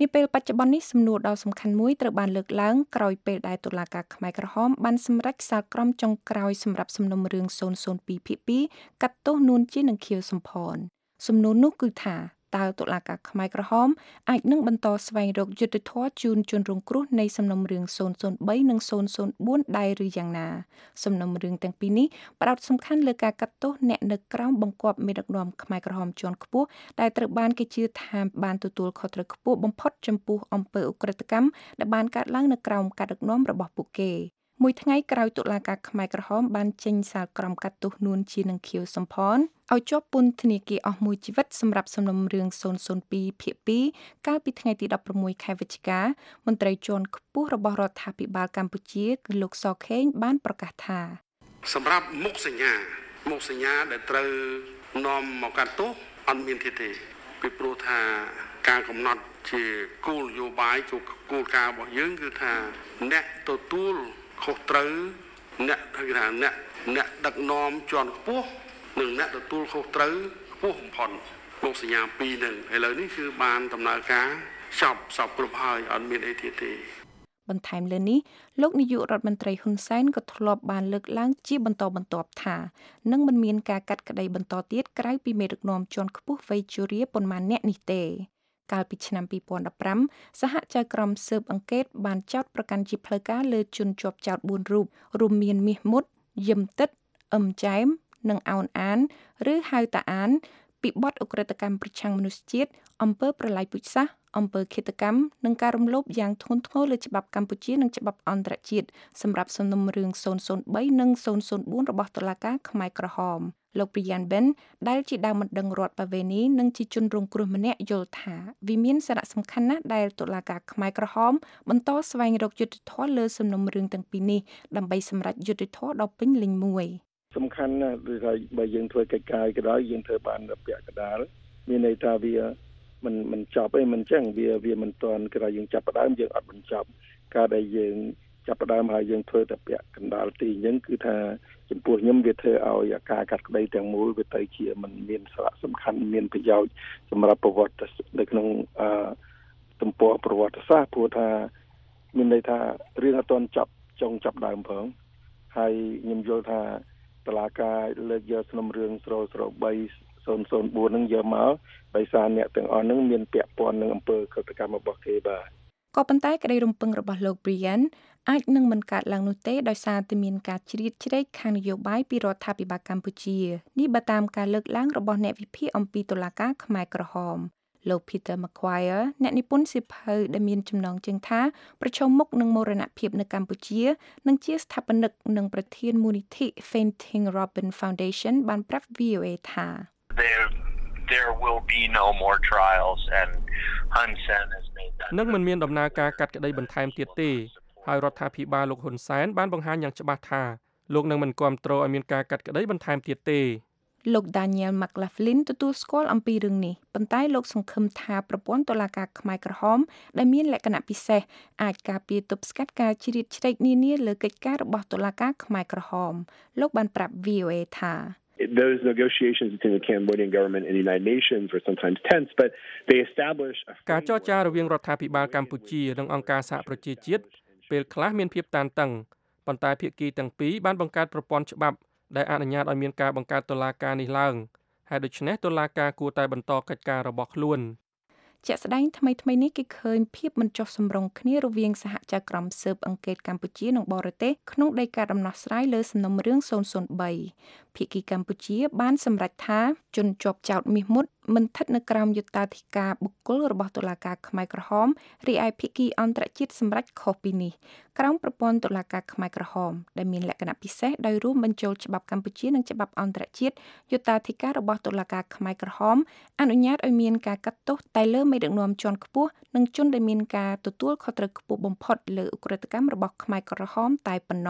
នាពេលបច្ចុប្បន្ននេះសំណួរដ៏សំខាន់មួយត្រូវបានលើកឡើងក្រោយពេលដែលតុលាការខ្មែរក្រហមបានសម្រេចសាលក្រមចុងក្រោយសម្រាប់សំណុំរឿងศูนย์ศูนย์ពីរភាគពីរកាត់ទោសនួនជានិងខៀវសំផនសំណួរនោះគឺថាតើតុលាការខ្មែរក្រហមអាចនឹងបន្តស្វែងរកយុត្តិធម៌ជូនជនរងគ្រោះនៃសំណុំរឿងศูนย์ศูนย์បីនិងศูนย์ศูนย์បួនដែរឬយ៉ាងណាសំណុំរឿងទាំងពីរនេះផ្ដោតសំខាន់លើការកាត់ទោសអ្នកនៅក្រោមបង្គាប់មេដឹកនាំខ្មែរក្រហមជាន់ខ្ពស់ដែលត្រូវបានគេជឿថាបានទទួលខុសត្រូវខ្ពស់បំផុតចំពោះអំពើឧក្រិដ្ឋកម្មដែលបានកើតឡើងនៅក្រោមការដឹកនាំរបស់ពួកគេមួយថ្ងៃក្រោយតុលាការខ្មែរក្រហមបានចេញសាលក្រមកាត់ទោសនួនជានិងខៀវសំផនឲ្យជាប់ពន្ធនាគារអស់មួយជីវិតសម្រាប់សំណុំរឿងศูนย์ศูนย์ពីរភាគពីរកាលពីថ្ងៃទីដប់ប្រាំមួយខែវិច្ឆិកាមន្ត្រីជាន់ខ្ពស់របស់រដ្ឋាភិបាលកម្ពុជាគឺលោកសខេងបានប្រកាសថាសម្រាប់មុខសញ្ញាមុខសញ្ញាដែលត្រូវនាំមកកាត់ទោសអត់មានទៀតទេពីព្រោះថាការកំណត់ជាគោលនយោបាយគោលការណ៍របស់យើងគឺថាអ្នកទទួលខុសត្រូវអ្នកថាអ្នកអ្នកដឹកនាំជាន់ខ្ពស់និងអ្នកទទួលខុសត្រូវខ្ពស់បំផុតមុខសញ្ញាពីរនឹងឥឡូវនេះគឺបានដំណើរការចប់សពគ្រប់ហើយអត់មានអីទៀតទេបន្ថែមលើនេះលោកនាយករដ្ឋមន្ត្រីហ៊ុនសែនក៏ធ្លាប់បានលើកឡើងជាបន្តបន្ទាប់ថានឹងមិនមានការកាត់ក្តីបន្តទៀតក្រៅពីមេដឹកនាំជាន់ខ្ពស់វ័យជរាប៉ុន្មានអ្នកនេះទេកាលពីឆ្នាំពីរពាន់ដប់ប្រាំសហចៅក្រមស៊ើបអង្កេតបានចោទប្រកាន់ជាផ្លូវការលើជនជាប់ចោទបួនរូបរួមមានមាសមុតយឹមទឹកអឹមចែមនិងអោនអានឬហៅតាអានពីបទឧក្រិដ្ឋកម្មប្រឆាំងមនុស្សជាតិអំពើប្រល័យពូជសាសន៍អំពើឃាតកម្មនិងការរំលោភយ៉ាងធ្ងន់ធ្ងរលើច្បាប់កម្ពុជានិងច្បាប់អន្តរជាតិសម្រាប់សំណុំរឿងศูนย์ศูนย์បីនិងศูนย์ศูนย์បួនរបស់តុលាការខ្មែរក្រហមលោក Brian Ben ដែលជាដើមបណ្ដឹងរដ្ឋបវេនីនិងជាជនរងគ្រោះម្នាក់យល់ថាវាមានសារៈសំខាន់ណាស់ដែលតុលាការខ្មែរក្រហមបន្តស្វែងរកយុត្តិធម៌លើសំណុំរឿងទាំងពីរនេះដើម្បីសម្រេចយុត្តិធម៌ដ៏ពេញលេញមួយសំខាន់ណាស់គឺថាបើយើងធ្វើកិច្ចការក៏ដោយយើងធ្វើបានពាក់កណ្ដាលមានន័យថាវាមិនមិនចប់ទេមិនចឹងវាវាមិនទាន់គឺថាយើងចាប់ផ្ដើមយើងអត់បញ្ចប់ការដែលយើងចាប់ផ្ដើមហើយយើងធ្វើតែពាក់កណ្ដាលទីអញ្ចឹងគឺថាចំពោះខ្ញុំវាធ្វើឲ្យការកាត់ក្តីទាំងមូលវាទៅជាមិនមានសារៈសំខាន់មានប្រយោជន៍សម្រាប់ប្រវត្តិនៅក្នុងអឺទំព័រប្រវត្តិសាស្ត្រព្រោះថាមានន័យថារឿងអត់ទាន់ចប់ចុងចាប់ដើមផងហើយខ្ញុំយល់ថាតឡាការលើកយកសំណុំរឿងស្រោស្រោបីศูนย์ศูนย์បួននឹងយកមកដោយសារអ្នកទាំងអស់នឹងមានពាក់ព័ន្ធនឹងអំពើឃាតកម្មរបស់គេបាទក៏ប៉ុន្តែក្តីរំពឹងរបស់លោក Brian អាចនឹងមិនកើតឡើងនោះទេដោយសារតែមានការជ្រៀតជ្រែកខាងនយោបាយពីរដ្ឋាភិបាលកម្ពុជានេះបើតាមការលើកឡើងរបស់អ្នកវិភាគអំពីតុលាការខ្មែរក្រហមលោក Peter McQuire អ្នកនិពន្ធសៀវភៅដែលមានចំណងជើងថាប្រឈមមុខនឹងមរណភាពនៅកម្ពុជានិងជាស្ថាបនិកនិងប្រធានមូលនិធិ Fainting Robin Foundation បានប្រាប់ វី អូ เอ ថា There there will be no more trials and Hun Sen has made that នឹងមិនមានដំណើរការកាត់ក្តីបន្ថែមទៀតទេហើយរដ្ឋាភិបាលលោកហ៊ុនសែនបានបង្ហាញយ៉ាងច្បាស់ថាលោកនឹងមិនគាំទ្រឲ្យមានការកាត់ក្តីបន្ថែមទៀតទេលោក Daniel McLaughlin ទទួលស្គាល់អំពីរឿងនេះប៉ុន្តែលោកសង្ឃឹមថាប្រព័ន្ធតុលាការខ្មែរក្រហមដែលមានលក្ខណៈពិសេសអាចការពារទប់ស្កាត់ការជ្រៀតជ្រែកនានាលើកិច្ចការរបស់តុលាការខ្មែរក្រហមលោកបានប្រាប់ វី អូ เอ ថា Those negotiations between the Cambodian government and the United Nations were sometimes tense, but they establish a ការចរចារវាងរដ្ឋាភិបាលកម្ពុជានិងអង្គការសហប្រជាជាតិពេលខ្លះមានភាពតានតឹងប៉ុន្តែភាគីទាំងពីរបានបង្កើតប្រព័ន្ធច្បាប់ដែលអនុញ្ញាតឲ្យមានការបង្កើតតុលាការនេះឡើងហើយដូច្នេះតុលាការគួរតែបន្តកិច្ចការរបស់ខ្លួនជាក់ស្ដែងថ្មីថ្មីនេះគេឃើញភាពមិនចុះសម្រុងគ្នារវាងសហចៅក្រមស៊ើបអង្កេតកម្ពុជានិងបរទេសក្នុងដីកាដំណោះស្រាយលើសំណុំរឿងศูนย์ศูนย์បីភាគីកម្ពុជាបានសម្រេចថាជនជាប់ចោទមាសមុតមិនស្ថិតនៅក្រោមយុត្តាធិការបុគ្គលរបស់តុលាការខ្មែរក្រហមរីឯភាគីអន្តរជាតិសម្រេចខុសពីនេះក្រោមប្រព័ន្ធតុលាការខ្មែរក្រហមដែលមានលក្ខណៈពិសេសដោយរួមបញ្ចូលច្បាប់កម្ពុជានិងច្បាប់អន្តរជាតិយុត្តាធិការរបស់តុលាការខ្មែរក្រហមអនុញ្ញាតឲ្យមានការកាត់ទោសតែលើមេដឹកនាំជាន់ខ្ពស់និងជនដែលមានការទទួលខុសត្រូវខ្ពស់បំផុតលើឧក្រិដ្ឋកម្មរបស់ខ្មែរក្រហមតែប៉ុណ្ណោះ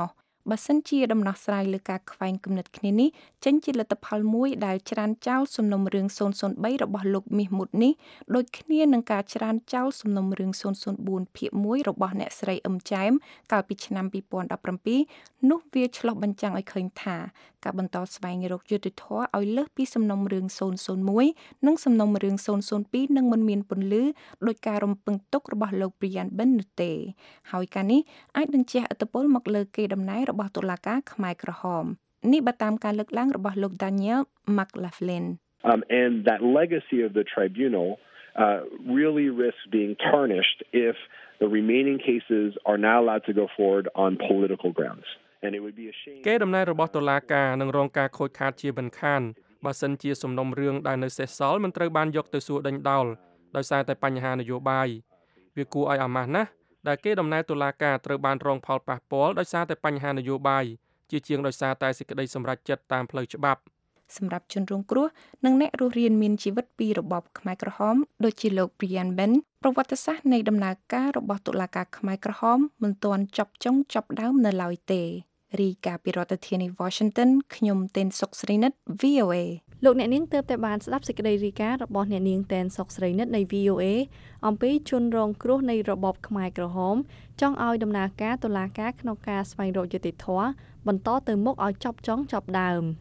បើសិនជាដំណោះស្រាយលើការខ្វែងគំនិតគ្នានេះចេញជាលទ្ធផលមួយដែលច្រានចោលសំណុំរឿងศูนย์ศูนย์បីរបស់លោកមាសមុតនេះដូចគ្នានឹងការច្រានចោលសំណុំរឿងศูนย์ศูนย์បួនភាគមួយរបស់អ្នកស្រីអឹមចែមកាលពីឆ្នាំពីរពាន់ដប់ប្រាំពីរនោះវាឆ្លុះបញ្ចាំងឲ្យឃើញថាការបន្តស្វែងរកយុត្តិធម៌ឲ្យលើសពីសំណុំរឿងศูนย์ศูนย์មួយនិងសំណុំរឿងศูนย์ศูนย์ពីរនឹងមិនមានពន្លឺដោយការរំពឹងទុករបស់លោក Brian Ben នោះទេហើយការនេះអាចនឹងជះឥទ្ធិពលមកលើកេរដំណែលរបស់តុលាការខ្មែរក្រហមនេះបើតាមការលើកឡើងរបស់លោក Daniel McLaughlin um, and that legacy of the tribunal uh, really risks being tarnished if the remaining cases are now allowed to go forward on political grounds and it would be a shame កេរដំណែលរបស់តុលាការនឹងរងការខូចខាតជាមិនខានបើសិនជាសំណុំរឿងដែលនៅសេសសល់មិនត្រូវបានយកទៅសួរដេញដោលដោយសារតែបញ្ហានយោបាយវាគួរឲ្យអាម៉ាស់ណាស់ដែលគេដំណើរតុលាការត្រូវបានរងផលប៉ះពាល់ដោយសារតែបញ្ហានយោបាយជាជាងដោយសារតែសេចក្តីសម្រេចចិត្តតាមផ្លូវច្បាប់សម្រាប់ជនរងគ្រោះនិងអ្នករស់រានមានជីវិតពីរបបខ្មែរក្រហមដូចជាលោក Brian Ben ប្រវត្តិសាស្ត្រនៃដំណើរការរបស់តុលាការខ្មែរក្រហមមិនទាន់ចប់ចុងចប់ដើមនៅឡើយទេរីកាពីរដ្ឋធានី Washington ខ្ញុំទេនសុកស្រីនិត V O A លោកអ្នកនាងទើបតែបានស្ដាប់សេចក្តីរាយការណ៍របស់អ្នកនាងតែនសុកស្រីនិតនៃ V O A អំពីជនរងគ្រោះនៃរបបខ្មែរក្រហមចង់ឲ្យដំណើរការតុលាការក្នុងការស្វែងរកយុត្តិធម៌បន្តទៅមុខឲ្យចប់ចុងចប់ដើម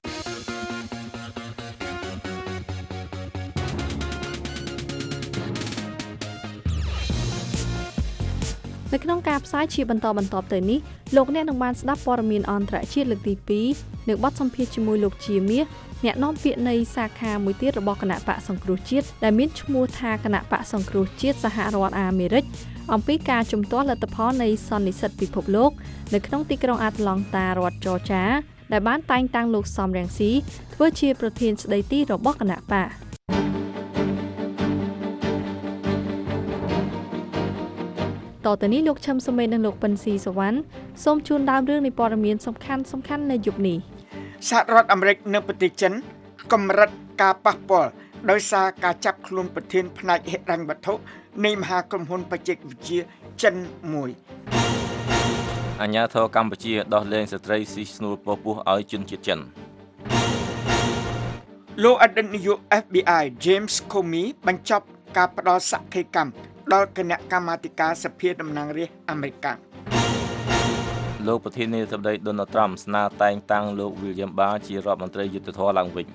នៅក្នុងការផ្សាយជាបន្តបន្ទាប់ទៅនេះលោកអ្នកនឹងបានស្ដាប់ព័ត៌មានអន្តរជាតិលើកទីពីរនៅបទសម្ភាសន៍ជាមួយលោកជាមាសអ្នកនាំពាក្យនៃសាខាមួយទៀតរបស់គណៈបកសង្គ្រោះជាតិដែលមានឈ្មោះថាគណៈបកសង្គ្រោះជាតិសហរដ្ឋអាមេរិកអំពីការជំទាស់លទ្ធផលនៃសន្និសីទពិភពលោកនៅក្នុងទីក្រុងអាត្លង់តារដ្ឋច័រចាដែលបានតែងតាំងលោកសំរងស៊ីធ្វើជាប្រធានស្ដីទីរបស់គណៈបកតទៅនេះលោកឈឹមសុមេននិងលោកប៉ិនស៊ីសវណ្ណសូមជូនដើមរឿងនៃព័ត៌មានសំខាន់សំខាន់នៅយប់នេះសហរដ្ឋអាមេរិកនិងប្រទេសចិនកម្រិតការប៉ះពាល់ដោយសារការចាប់ខ្លួនប្រធានផ្នែកហិរញ្ញវត្ថុនៃមហាក្រុមហ៊ុនបច្ចេកវិទ្យាចិនមួយអាជ្ញាធរកម្ពុជាដោះលែងស្ត្រីស៊ីស្នួលពោះពោះឲ្យជនជាតិចិនលោកអតីតនាយក F B I James Comey បញ្ចប់ការផ្ដល់សក្ខីកម្មដល់គណៈកម្មាធិការសភាតំណាងរាស្ត្រអាមេរិកលោកប្រធានាធិបតី Donald Trump ស្នើតែងតាំងលោក William Barr ជារដ្ឋមន្ត្រីយុត្តិធម៌ឡើងវិញ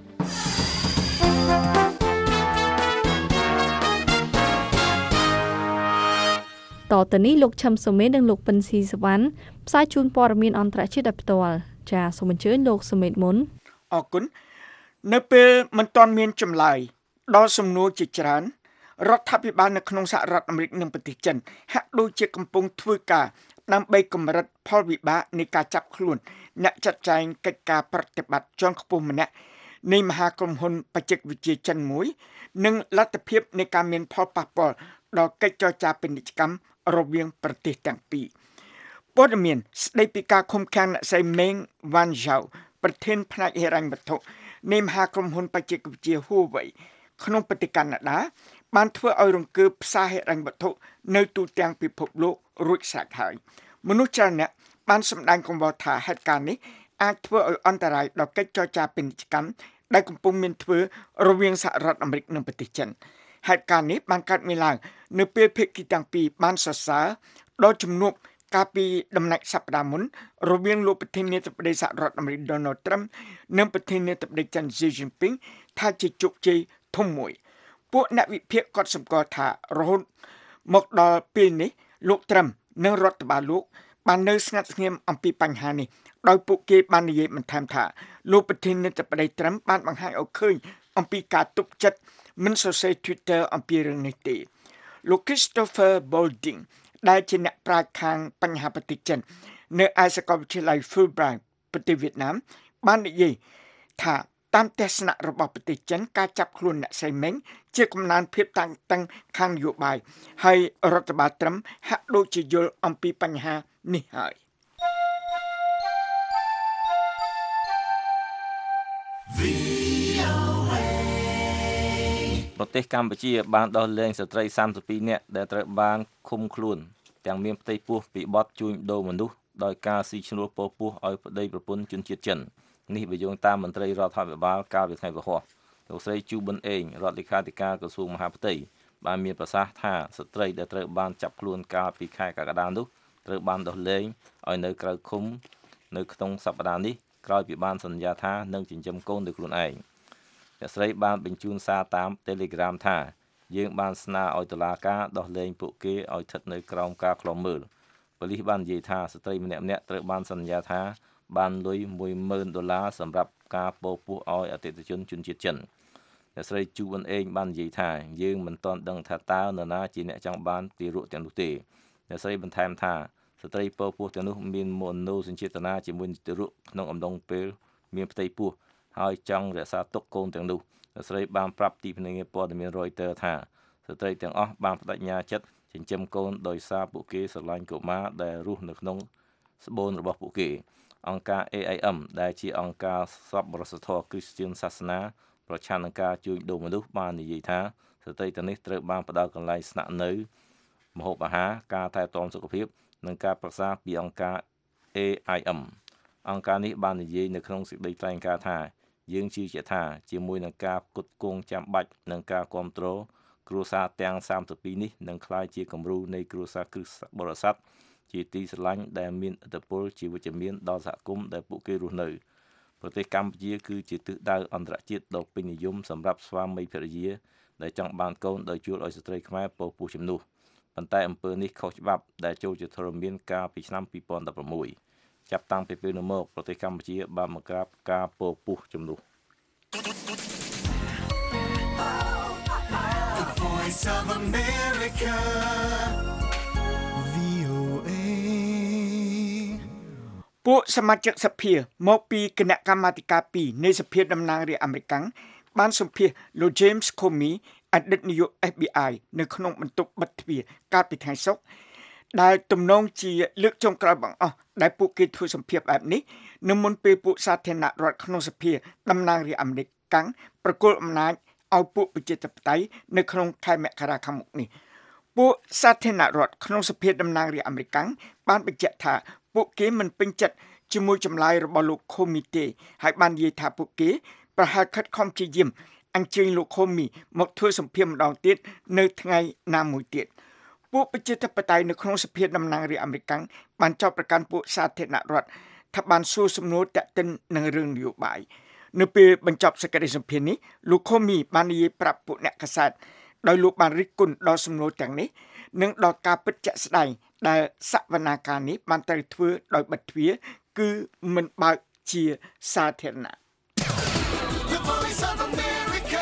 តទៅនេះលោកឈឹមសុមេននិងលោកប៉ិនស៊ីសវណ្ណផ្សាយជូនព័ត៌មានអន្តរជាតិដោយផ្ទាល់ចាសសូមអញ្ជើញលោកសុមេតមុនអរគុណនៅពេលមិនទាន់មានចម្លើយដល់សំណួរជាច្រើនរដ្ឋាភិបាលនៅក្នុងសហរដ្ឋអាមេរិកនិងប្រទេសចិនហាក់ដូចជាកំពុងធ្វើការដើម្បីកម្រិតផលវិបាកនៃការចាប់ខ្លួនអ្នកចាត់ចែងកិច្ចការប្រតិបត្តិជាន់ខ្ពស់ម្នាក់នៃមហាក្រុមហ៊ុនបច្ចេកវិទ្យាចិនមួយនិងលទ្ធភាពនៃការមានផលប៉ះពាល់ដល់កិច្ចចរចាពាណិជ្ជកម្មរវាងប្រទេសទាំងពីរព័ត៌មានស្ដីពីការឃុំឃាំងអ្នកស្រីមេងវ៉ាន់ហ្សាវប្រធានផ្នែកហិរញ្ញវត្ថុនៃមហាក្រុមហ៊ុនបច្ចេកវិទ្យា Huawei ក្នុងប្រទេសកាណាដាបានធ្វើឲ្យរង្គើផ្សារហិរញ្ញវត្ថុនៅទូទាំងពិភពលោករួចស្រេចហើយមនុស្សច្រើនអ្នកបានសម្ដែងកង្វល់ថាហេតុការណ៍នេះអាចធ្វើឲ្យអន្តរាយដល់កិច្ចចរចាពាណិជ្ជកម្មដែលកំពុងមានធ្វើរវាងសហរដ្ឋអាមេរិកនិងប្រទេសចិនហេតុការណ៍នេះបានកើតមានឡើងនៅពេលភាគីទាំងពីរបានសរសើរដល់ជំនួបកាលពីដំណាច់សប្តាហ៍មុនរវាងលោកប្រធានាធិបតីសហរដ្ឋអាមេរិក Donald Trump និងប្រធានាធិបតីចិន Xi Jinping ថាជាជោគជ័យធំមួយពួកអ្នកវិភាគគាត់សម្គាល់ថារហូតមកដល់ពេលនេះលោកត្រឹមនិងរដ្ឋបាលលោកបាននៅស្ងាត់ស្ងៀមអំពីបញ្ហានេះដោយពួកគេបាននិយាយបន្ថែមថាលោកប្រធានាធិបតីត្រឹមបានបង្ហាញឲ្យឃើញអំពីការទុកចិត្តមិនសរសេរ Twitter អំពីរឿងនេះទេលោក Christopher Bolding ដែលជាអ្នកប្រាជ្ញខាងបញ្ហាប្រទេសចិននៅឯសាកលវិទ្យាល័យ Fulbright ប្រទេសវៀតណាមបាននិយាយថាតាមទស្សនៈរបស់ប្រទេសចិនការចាប់ខ្លួនអ្នកស្រីមេងជាកំណើនភាពតាំងតឹងខាងនយោបាយហើយរដ្ឋបាលត្រឹមហាក់ដូចជាយល់អំពីបញ្ហានេះហើយប្រទេសកម្ពុជាបានដោះលែងស្ត្រីសាមសិបពីរនាក់ដែលត្រូវបានឃុំខ្លួនទាំងមានផ្ទៃពោះពីបទជួញដូរមនុស្សដោយការស៊ីឈ្នួលពោពោះឲ្យប្តីប្រពន្ធជនជាតិចិននេះបើយោងតាមមន្ត្រីរដ្ឋាភិបាលកាលពីថ្ងៃពហុលោកស្រីជូប៊ុនអេងរដ្ឋលេខាធិការក្រសួងមហាផ្ទៃបានមានប្រសាសន៍ថាស្ត្រីដែលត្រូវបានចាប់ខ្លួនកាលពីខែកក្កដានោះត្រូវបានដោះលែងឲ្យនៅក្រៅឃុំនៅក្នុងសប្តាហ៍នេះក្រោយពីបានសន្យាថានឹងចិញ្ចឹមកូនដោយខ្លួនឯងអ្នកស្រីបានបញ្ជូនសារតាម Telegram ថាយើងបានស្នើឲ្យតុលាការដោះលែងពួកគេឲ្យស្ថិតនៅក្រោមការឃ្លាំមើលប៉ូលីសបាននិយាយថាស្ត្រីម្នាក់ម្នាក់ត្រូវបានសន្យាថាបានលុយមួយម៉ឺនដុល្លារសម្រាប់ការពោពោះឲ្យអតិថិជនជនជាតិចិនអ្នកស្រីជូវុនអេងបាននិយាយថាយើងមិនទាន់ដឹងថាតើនរណាជាអ្នកចង់បានទារកទាំងនោះទេអ្នកស្រីបន្ថែមថាស្ត្រីពោពោះទាំងនោះមានមនោសញ្ចេតនាជាមួយទារកក្នុងអំឡុងពេលមានផ្ទៃពោះហើយចង់រក្សាទុកកូនទាំងនោះអ្នកស្រីបានប្រាប់ទីភ្នាក់ងារព័ត៌មាន Reuters ថាស្ត្រីទាំងអស់បានបដិញ្ញាចិត្តចិញ្ចឹមកូនដោយសារពួកគេស្រឡាញ់កុមារដែលរស់នៅក្នុងស្បូនរបស់ពួកគេអង្គការ A I M ដែលជាអង្គការសប្បុរសធម៌គ្រីស្ទានសាសនាប្រឆាំងនឹងការជួញដូរមនុស្សបាននិយាយថាស្ត្រីទាំងនេះត្រូវបានផ្ដល់កន្លែងស្នាក់នៅម្ហូបអាហារការថែទាំសុខភាពនិងការប្រឹក្សាពីអង្គការ A I M អង្គការនេះបាននិយាយនៅក្នុងសេចក្តីថ្លែងការណ៍ថាយើងជឿជាក់ថាជាមួយនឹងការផ្គត់ផ្គង់ចាំបាច់និងការគ្រប់គ្រងគ្រួសារទាំងសាមសិបពីរនេះនឹងក្លាយជាគំរូនៃគ្រួសារគ្រិស្តបរិស័ទជាទីស្រឡាញ់ដែលមានឥទ្ធិពលជាវិជ្ជមានដល់សហគមន៍ដែលពួកគេរស់នៅប្រទេសកម្ពុជាគឺជាទិសដៅអន្តរជាតិដ៏ពេញនិយមសម្រាប់ស្វាមីភរិយាដែលចង់បានកូនដោយជួលឲ្យស្ត្រីខ្មែរពោពោះជំនួសប៉ុន្តែអំពើនេះខុសច្បាប់ដែលចូលជាធរមានកាលពីឆ្នាំពីរពាន់ដប់ប្រាំមួយចាប់តាំងពីពេលនោះមកប្រទេសកម្ពុជាបានបង្ក្រាបការពោពោះជំនួស Voice of America វី អូ เอពួកសមាជិកសភាមកពីគណៈកម្មាធិការពីរនៃសភាតំណាងរាស្ត្រអាមេរិកបានសម្ភាសលោក James Comey អតីតនាយក F B I នៅក្នុងបន្ទប់បិទទ្វារកាលពីថ្ងៃសុក្រដែលទំនងជាលើកចុងក្រោយបង្អស់ដែលពួកគេធ្វើសម្ភាសបែបនេះនៅមុនពេលពួកសាធារណរដ្ឋក្នុងសភាតំណាងរាស្ត្រអាមេរិកប្រគល់អំណាចឲ្យពួកប្រជាធិបតេយ្យនៅក្នុងខែមករាខាងមុខនេះពួកសាធារណរដ្ឋក្នុងសភាតំណាងរាស្ត្រអាមេរិកបានបញ្ជាក់ថាពួកគេមិនពេញចិត្តជាមួយចម្លើយរបស់លោក Comey ទេហើយបាននិយាយថាពួកគេប្រហែលខិតខំព្យាយាមអញ្ជើញលោក Comey មកធ្វើសម្ភាសម្ដងទៀតនៅថ្ងៃណាមួយទៀតពួកប្រជាធិបតេយ្យនៅក្នុងសភាតំណាងរាស្ត្រអាមេរិកបានចោទប្រកាន់ពួកសាធារណរដ្ឋថាបានសួរសំណួរទាក់ទិននឹងរឿងនយោបាយនៅពេលបញ្ចប់សេចក្តីសម្ភាសន៍នេះលោក Comey បាននិយាយប្រាប់ពួកអ្នកកាសែតដោយលោកបានរិះគន់ដល់សំណួរទាំងនេះនិងដល់ការពិតជាក់ស្ដែងដែលសវនាការនេះបានត្រូវធ្វើដោយបិទទ្វារគឺមិនបើកជាសាធារណៈ The Voice of America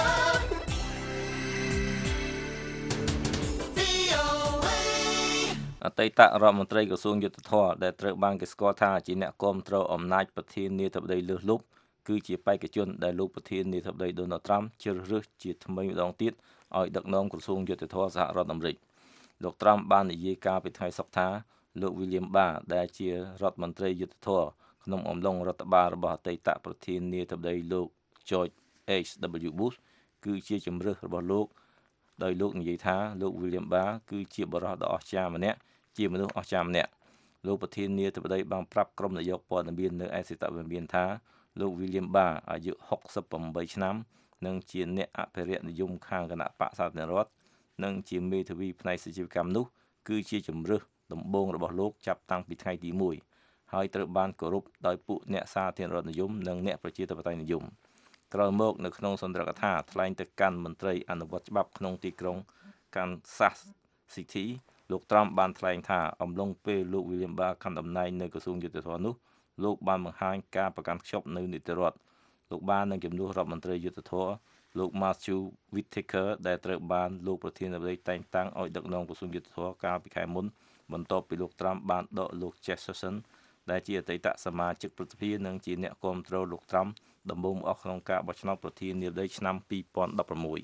វី អូ เอអតីតរដ្ឋមន្ត្រីក្រសួងយុទ្ធភ័ពដែលត្រូវបានគេស្គាល់ថាជាអ្នកគាំទ្រអំណាចប្រធានាធិបតីលើសលប់គឺជាបេក្ខជនដែលលោកប្រធានាធិបតី Donald Trump ជ្រើសរើសជាថ្មីម្ដងទៀតឲ្យដឹកនាំក្រសួងយុទ្ធភ័ពសហរដ្ឋអាមេរិកលោក Trump បាននិយាយកាលពីថ្ងៃសុក្រថាលោក William Barr ដែលជារដ្ឋមន្ត្រីយុទ្ធភ័ពក្នុងអំឡុងរដ្ឋបាលរបស់អតីតប្រធានាធិបតីលោក George H W Bush គឺជាជំរើសរបស់លោកដោយលោកនិយាយថាលោក William Barr គឺជាបរិសុទ្ធដ៏អស្ចារ្យម្នាក់ជាមនុស្សអស្ចារ្យម្នាក់លោកប្រធានាធិបតីបានប្រាប់ក្រុមនាយកព័ត៌មាននៅឯសេតវិមានថាលោក William Barr អាយុហុកសិបប្រាំបីឆ្នាំនិងជាអ្នកអភិរក្សនិយមខាងគណៈបក្សសាធារណរដ្ឋនិងជាមេធាវីផ្នែកសជីវកម្មនោះគឺជាជំរើសដំបូងរបស់លោកចាប់តាំងពីថ្ងៃទីមួយហើយត្រូវបានគោរពដោយពួកអ្នកសាធារណរដ្ឋនិយមនិងអ្នកប្រជាធិបតេយ្យនិយមក្រោយមកនៅក្នុងសន្ទរកថាថ្លែងទៅកាន់មន្ត្រីអនុវត្តច្បាប់ក្នុងទីក្រុង Kansas City លោក Trump បានថ្លែងថាអំឡុងពេលលោក William Barr កាន់តំណែងនៅក្រសួងយុទ្ធភ័ពនោះលោកបានបង្ហាញការប្រកាន់ខ្ជាប់នៅនីតិរដ្ឋលោកបាននឹងជំនួសរដ្ឋមន្ត្រីយុទ្ធភ័ពលោក Matthew Whitaker ដែលត្រូវបានលោកប្រធានាធិបតីតែងតាំងឲ្យដឹកនាំក្រសួងយុទ្ធភ័ពកាលពីខែមុនបន្ទាប់ពីលោក Trump បានដកលោក Jeff Sessions ដែលជាអតីតសមាជិកព្រឹទ្ធសភានិងជាអ្នកគាំទ្រលោក Trump ដំបូងបង្អស់ក្នុងការបោះឆ្នោតប្រធានាធិបតីឆ្នាំពីរពាន់ដប់ប្រាំមួយ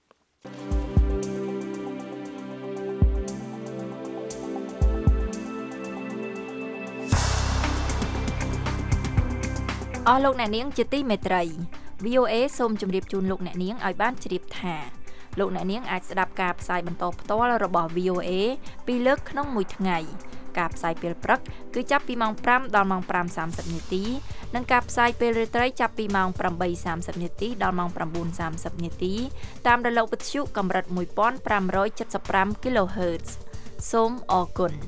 អស់លោកអ្នកនាងជាទីមេត្រី វី អូ เอ សូមជម្រាបជូនលោកអ្នកនាងឲ្យបានជ្រាបថាលោកអ្នកនាងអាចស្ដាប់ការផ្សាយបន្តផ្ទាល់របស់ វី អូ เอ ពីរលើកក្នុងមួយថ្ងៃការផ្សាយពេលព្រឹកគឺចាប់ពីម៉ោងfiveដល់ម៉ោងfiveសាមសិបនាទីនិងការផ្សាយពេលរាត្រីចាប់ពីម៉ោងeightសាមសិបនាទីដល់ម៉ោងnineសាមសិបនាទីតាមរលកវិទ្យុកម្រិតone thousand five hundred seventy-five គីឡូហឺត សូមអរគុណ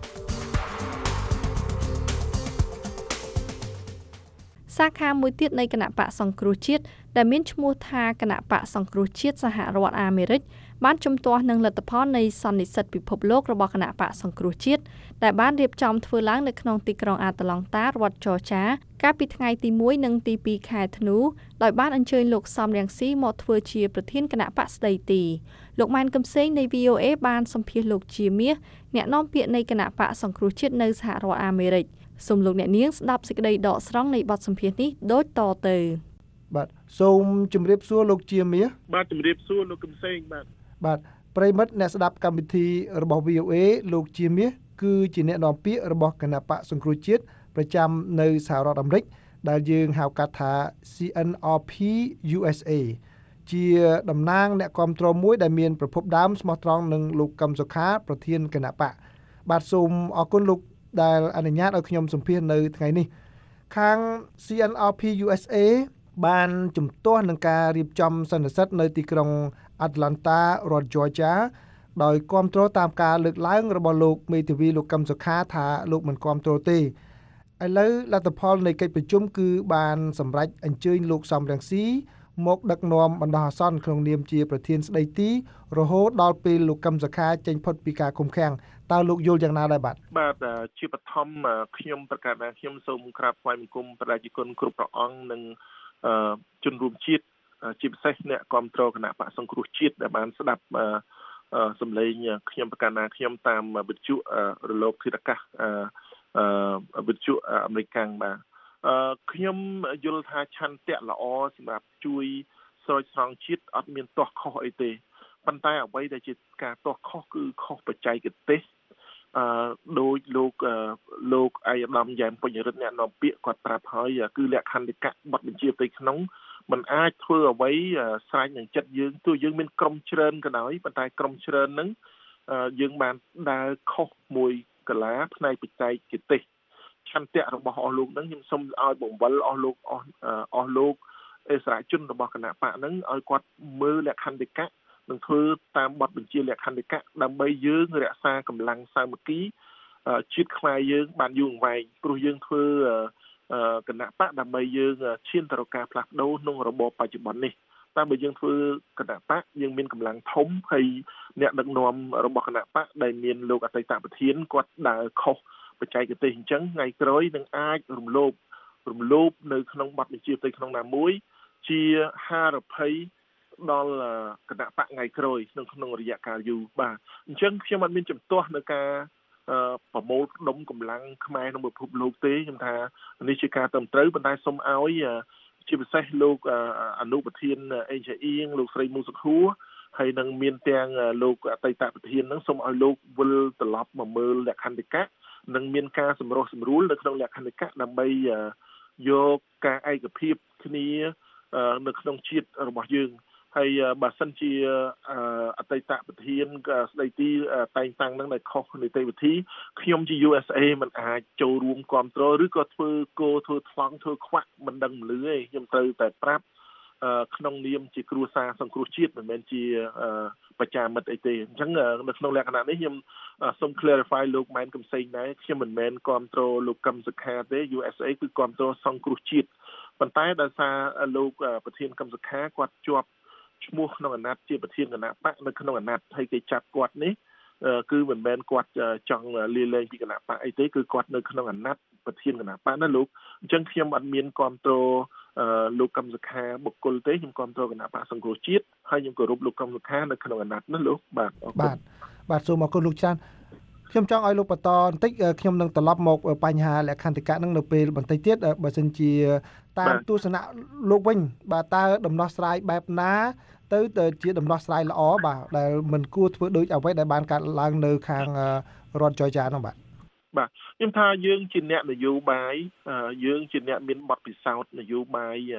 សាខាមួយទៀតនៃគណៈបកសង្គ្រោះជាតិដែលមានឈ្មោះថាគណៈបកសង្គ្រោះជាតិសហរដ្ឋអាមេរិកបានជំទាស់នឹងលទ្ធផលនៃសន្និសីទពិភពលោករបស់គណៈបកសង្គ្រោះជាតិដែលបានរៀបចំធ្វើឡើងនៅក្នុងទីក្រុងអាត្លង់តារដ្ឋច័រចាកាលពីថ្ងៃទីoneនិងទីtwoខែធ្នូដោយបានអញ្ជើញលោកសំរងស៊ីមកធ្វើជាប្រធានគណៈបកស្ដីទីលោកម៉ែនកំសែងនៃ V O A បានសម្ភាសលោកជាមាសអ្នកនាំពាក្យនៃគណៈបកសង្គ្រោះជាតិនៅសហរដ្ឋអាមេរិកសូមលោកអ្នកនាងស្ដាប់សេចក្តីដកស្រង់នៃបទសម្ភាសន៍នេះដូចតទៅបាទសូមជម្រាបសួរលោកជាមាសបាទជម្រាបសួរលោកកំសែងបាទបាទប្រិមិត្តអ្នកស្ដាប់កម្មវិធីរបស់ V O A លោកជាមាសគឺជាអ្នកនាំពាក្យរបស់គណៈបកសង្គ្រោះជាតិប្រចាំនៅសហរដ្ឋអាមេរិកដែលយើងហៅកាត់ថា C N R P U S A ជាតំណាងអ្នកគាំទ្រមួយដែលមានប្រភពដើមស្មោះត្រង់នឹងលោកកឹមសុខាប្រធានគណៈបកបាទសូមអរគុណលោកដែលអនុញ្ញាតឲ្យខ្ញុំសម្ភាសន៍នៅថ្ងៃនេះខាង C N R P U S A បានជំទាស់នឹងការរៀបចំសន្និសីទនៅទីក្រុង Atlanta រដ្ឋ Georgia ដោយគាំទ្រតាមការលើកឡើងរបស់លោកមេធាវីលោកកឹមសុខាថាលោកមិនគាំទ្រទេឥឡូវលទ្ធផលនៃកិច្ចប្រជុំគឺបានសម្រេចអញ្ជើញលោកសំរងស៊ីមកដឹកនាំបណ្ដោះអាសន្នក្នុងនាមជាប្រធានស្ដីទីរហូតដល់ពេលលោកកឹមសុខាចេញផុតពីការឃុំឃាំងតើលោកយល់យ៉ាងណាដែរបាទបាទជាបឋមខ្ញុំប្រកាសថាខ្ញុំសូមក្រាបថ្វាយបង្គំព្រះរាជគុណគ្រប់ព្រះអង្គនិងជនរួមជាតិជាពិសេសអ្នកគាំទ្រគណៈបកសង្គ្រោះជាតិដែលបានស្ដាប់សម្លេងខ្ញុំប្រកាសថាខ្ញុំតាមវិទ្យុរលកធាតុអាកាសវិទ្យុអាមេរិកបាទខ្ញុំយល់ថាឆន្ទៈល្អសម្រាប់ជួយស្រោចស្រង់ជាតិអត់មានទាស់ខុសអីទេប៉ុន្តែអ្វីដែលជាការទាស់ខុសគឺខុសបច្ចេកទេសអឺដោយលោកលោកអាយដាមយ៉ែមពេញរិទ្ធអ្នកនាំពាក្យគាត់ប្រាប់ហើយគឺលក្ខន្តិកៈបទបញ្ជាផ្ទៃក្នុងมันអាចធ្វើអ្វីស្រេចនឹងចិត្តយើងទោះយើងមានក្រុមច្រើនក៏ដោយប៉ុន្តែក្រុមច្រើនហ្នឹងយើងបានដើរខុសមួយកលាផ្នែកបច្ចេកទេសឆន្ទៈរបស់អស់លោកហ្នឹងខ្ញុំសូមឲ្យបង្វិលអស់លោកអស់អស់លោកអិសរាជជនរបស់គណៈបកហ្នឹងឲ្យគាត់មើលលក្ខន្តិកៈនឹងធ្វើតាមបទបញ្ជាលក្ខន្តិកៈដើម្បីយើងរក្សាកម្លាំងសាមគ្គីជាតិខ្មែរយើងបានយូរអង្វែងព្រោះយើងធ្វើគណៈបកដើម្បីយើងឈានទៅរកការផ្លាស់ប្ដូរក្នុងរបបបច្ចុប្បន្ននេះតែបើយើងធ្វើគណៈបកយើងមានកម្លាំងធំហើយអ្នកដឹកនាំរបស់គណៈបកដែលមានលោកអតីតប្រធានគាត់ដើរខុសបច្ចេកទេសអញ្ចឹងថ្ងៃក្រោយនឹងអាចរំលោភរំលោភនៅក្នុងបទបញ្ជាផ្ទៃក្នុងណាមួយជាហារភ័យដល់គណៈបកថ្ងៃក្រោយក្នុងក្នុងរយៈកាលយូរបាទអញ្ចឹងខ្ញុំអត់មានចំទាស់នៅការប្រមូលផ្ដុំកម្លាំងខ្មែរក្នុងពិភពលោកទេខ្ញុំថានេះជាការត្រឹមត្រូវប៉ុន្តែសូមឲ្យជាពិសេសលោកអនុប្រធានអេងចាអៀងលោកស្រីមូសុខួរហើយនឹងមានទាំងលោកអតីតប្រធាននឹងសូមឲ្យលោកវិលត្រឡប់មកមើលលក្ខន្តិកៈនិងមានការសម្រុះសម្រួលនៅក្នុងលក្ខន្តិកៈដើម្បីយកការឯកភាពគ្នានៅក្នុងជាតិរបស់យើងហើយបើសិនជាអតីតប្រធានស្ដីទីតែងតាំងនឹងដែលខុសនីតិវិធីខ្ញុំជា U S A មិនអាចចូលរួមគ្រប់គ្រងឬក៏ធ្វើគោធ្វើថ្លង់ធ្វើខ្វាក់មិនដឹងលឺទេខ្ញុំត្រូវតែប្រាប់ក្នុងនាមជាគ្រួសារសង្គ្រោះជាតិមិនមែនជាប្រជាមិត្តអីទេអញ្ចឹងនៅក្នុងលក្ខណៈនេះខ្ញុំសូម clarify លោកម៉ែនកំសែងដែរខ្ញុំមិនមែនគ្រប់គ្រងលោកកឹមសុខាទេ U S A គឺគ្រប់គ្រងសង្គ្រោះជាតិប៉ុន្តែដោយសារលោកប្រធានកឹមសុខាគាត់ជាប់ឈ្មោះក្នុងអាណត្តិជាប្រធានគណៈបកនៅក្នុងអាណត្តិហើយគេចាប់គាត់នេះគឺមិនមែនគាត់ចង់លាលែងពីគណៈបកអីទេគឺគាត់នៅក្នុងអាណត្តិប្រធានគណៈបកណាលោកអញ្ចឹងខ្ញុំអត់មានគ្រប់គ្រងលោកកឹមសុខាបុគ្គលទេខ្ញុំគ្រប់គ្រងគណៈបកសង្គ្រោះជាតិហើយខ្ញុំគោរពលោកកឹមសុខានៅក្នុងអាណត្តិណាលោកបាទអរគុណបាទបាទសូមអរគុណលោកចាន់ខ្ញុំចង់ឲ្យលោកបន្តបន្តិចខ្ញុំនឹងត្រឡប់មកបញ្ហាលក្ខន្តិកៈនឹងនៅពេលបន្តិចទៀតបើសិនជាតាមទស្សនៈលោកវិញបាទតើដំណោះស្រាយបែបណាទៅទៅជាដំណោះស្រាយល្អបាទដែលមិនគួរធ្វើដូចអ្វីដែលបានកាត់ឡើងនៅខាងរដ្ឋច័រចានោះបាទបាទខ្ញុំថាយើងជាអ្នកនយោបាយយើងជាអ្នកមានបទពិសោធន៍នយោបាយ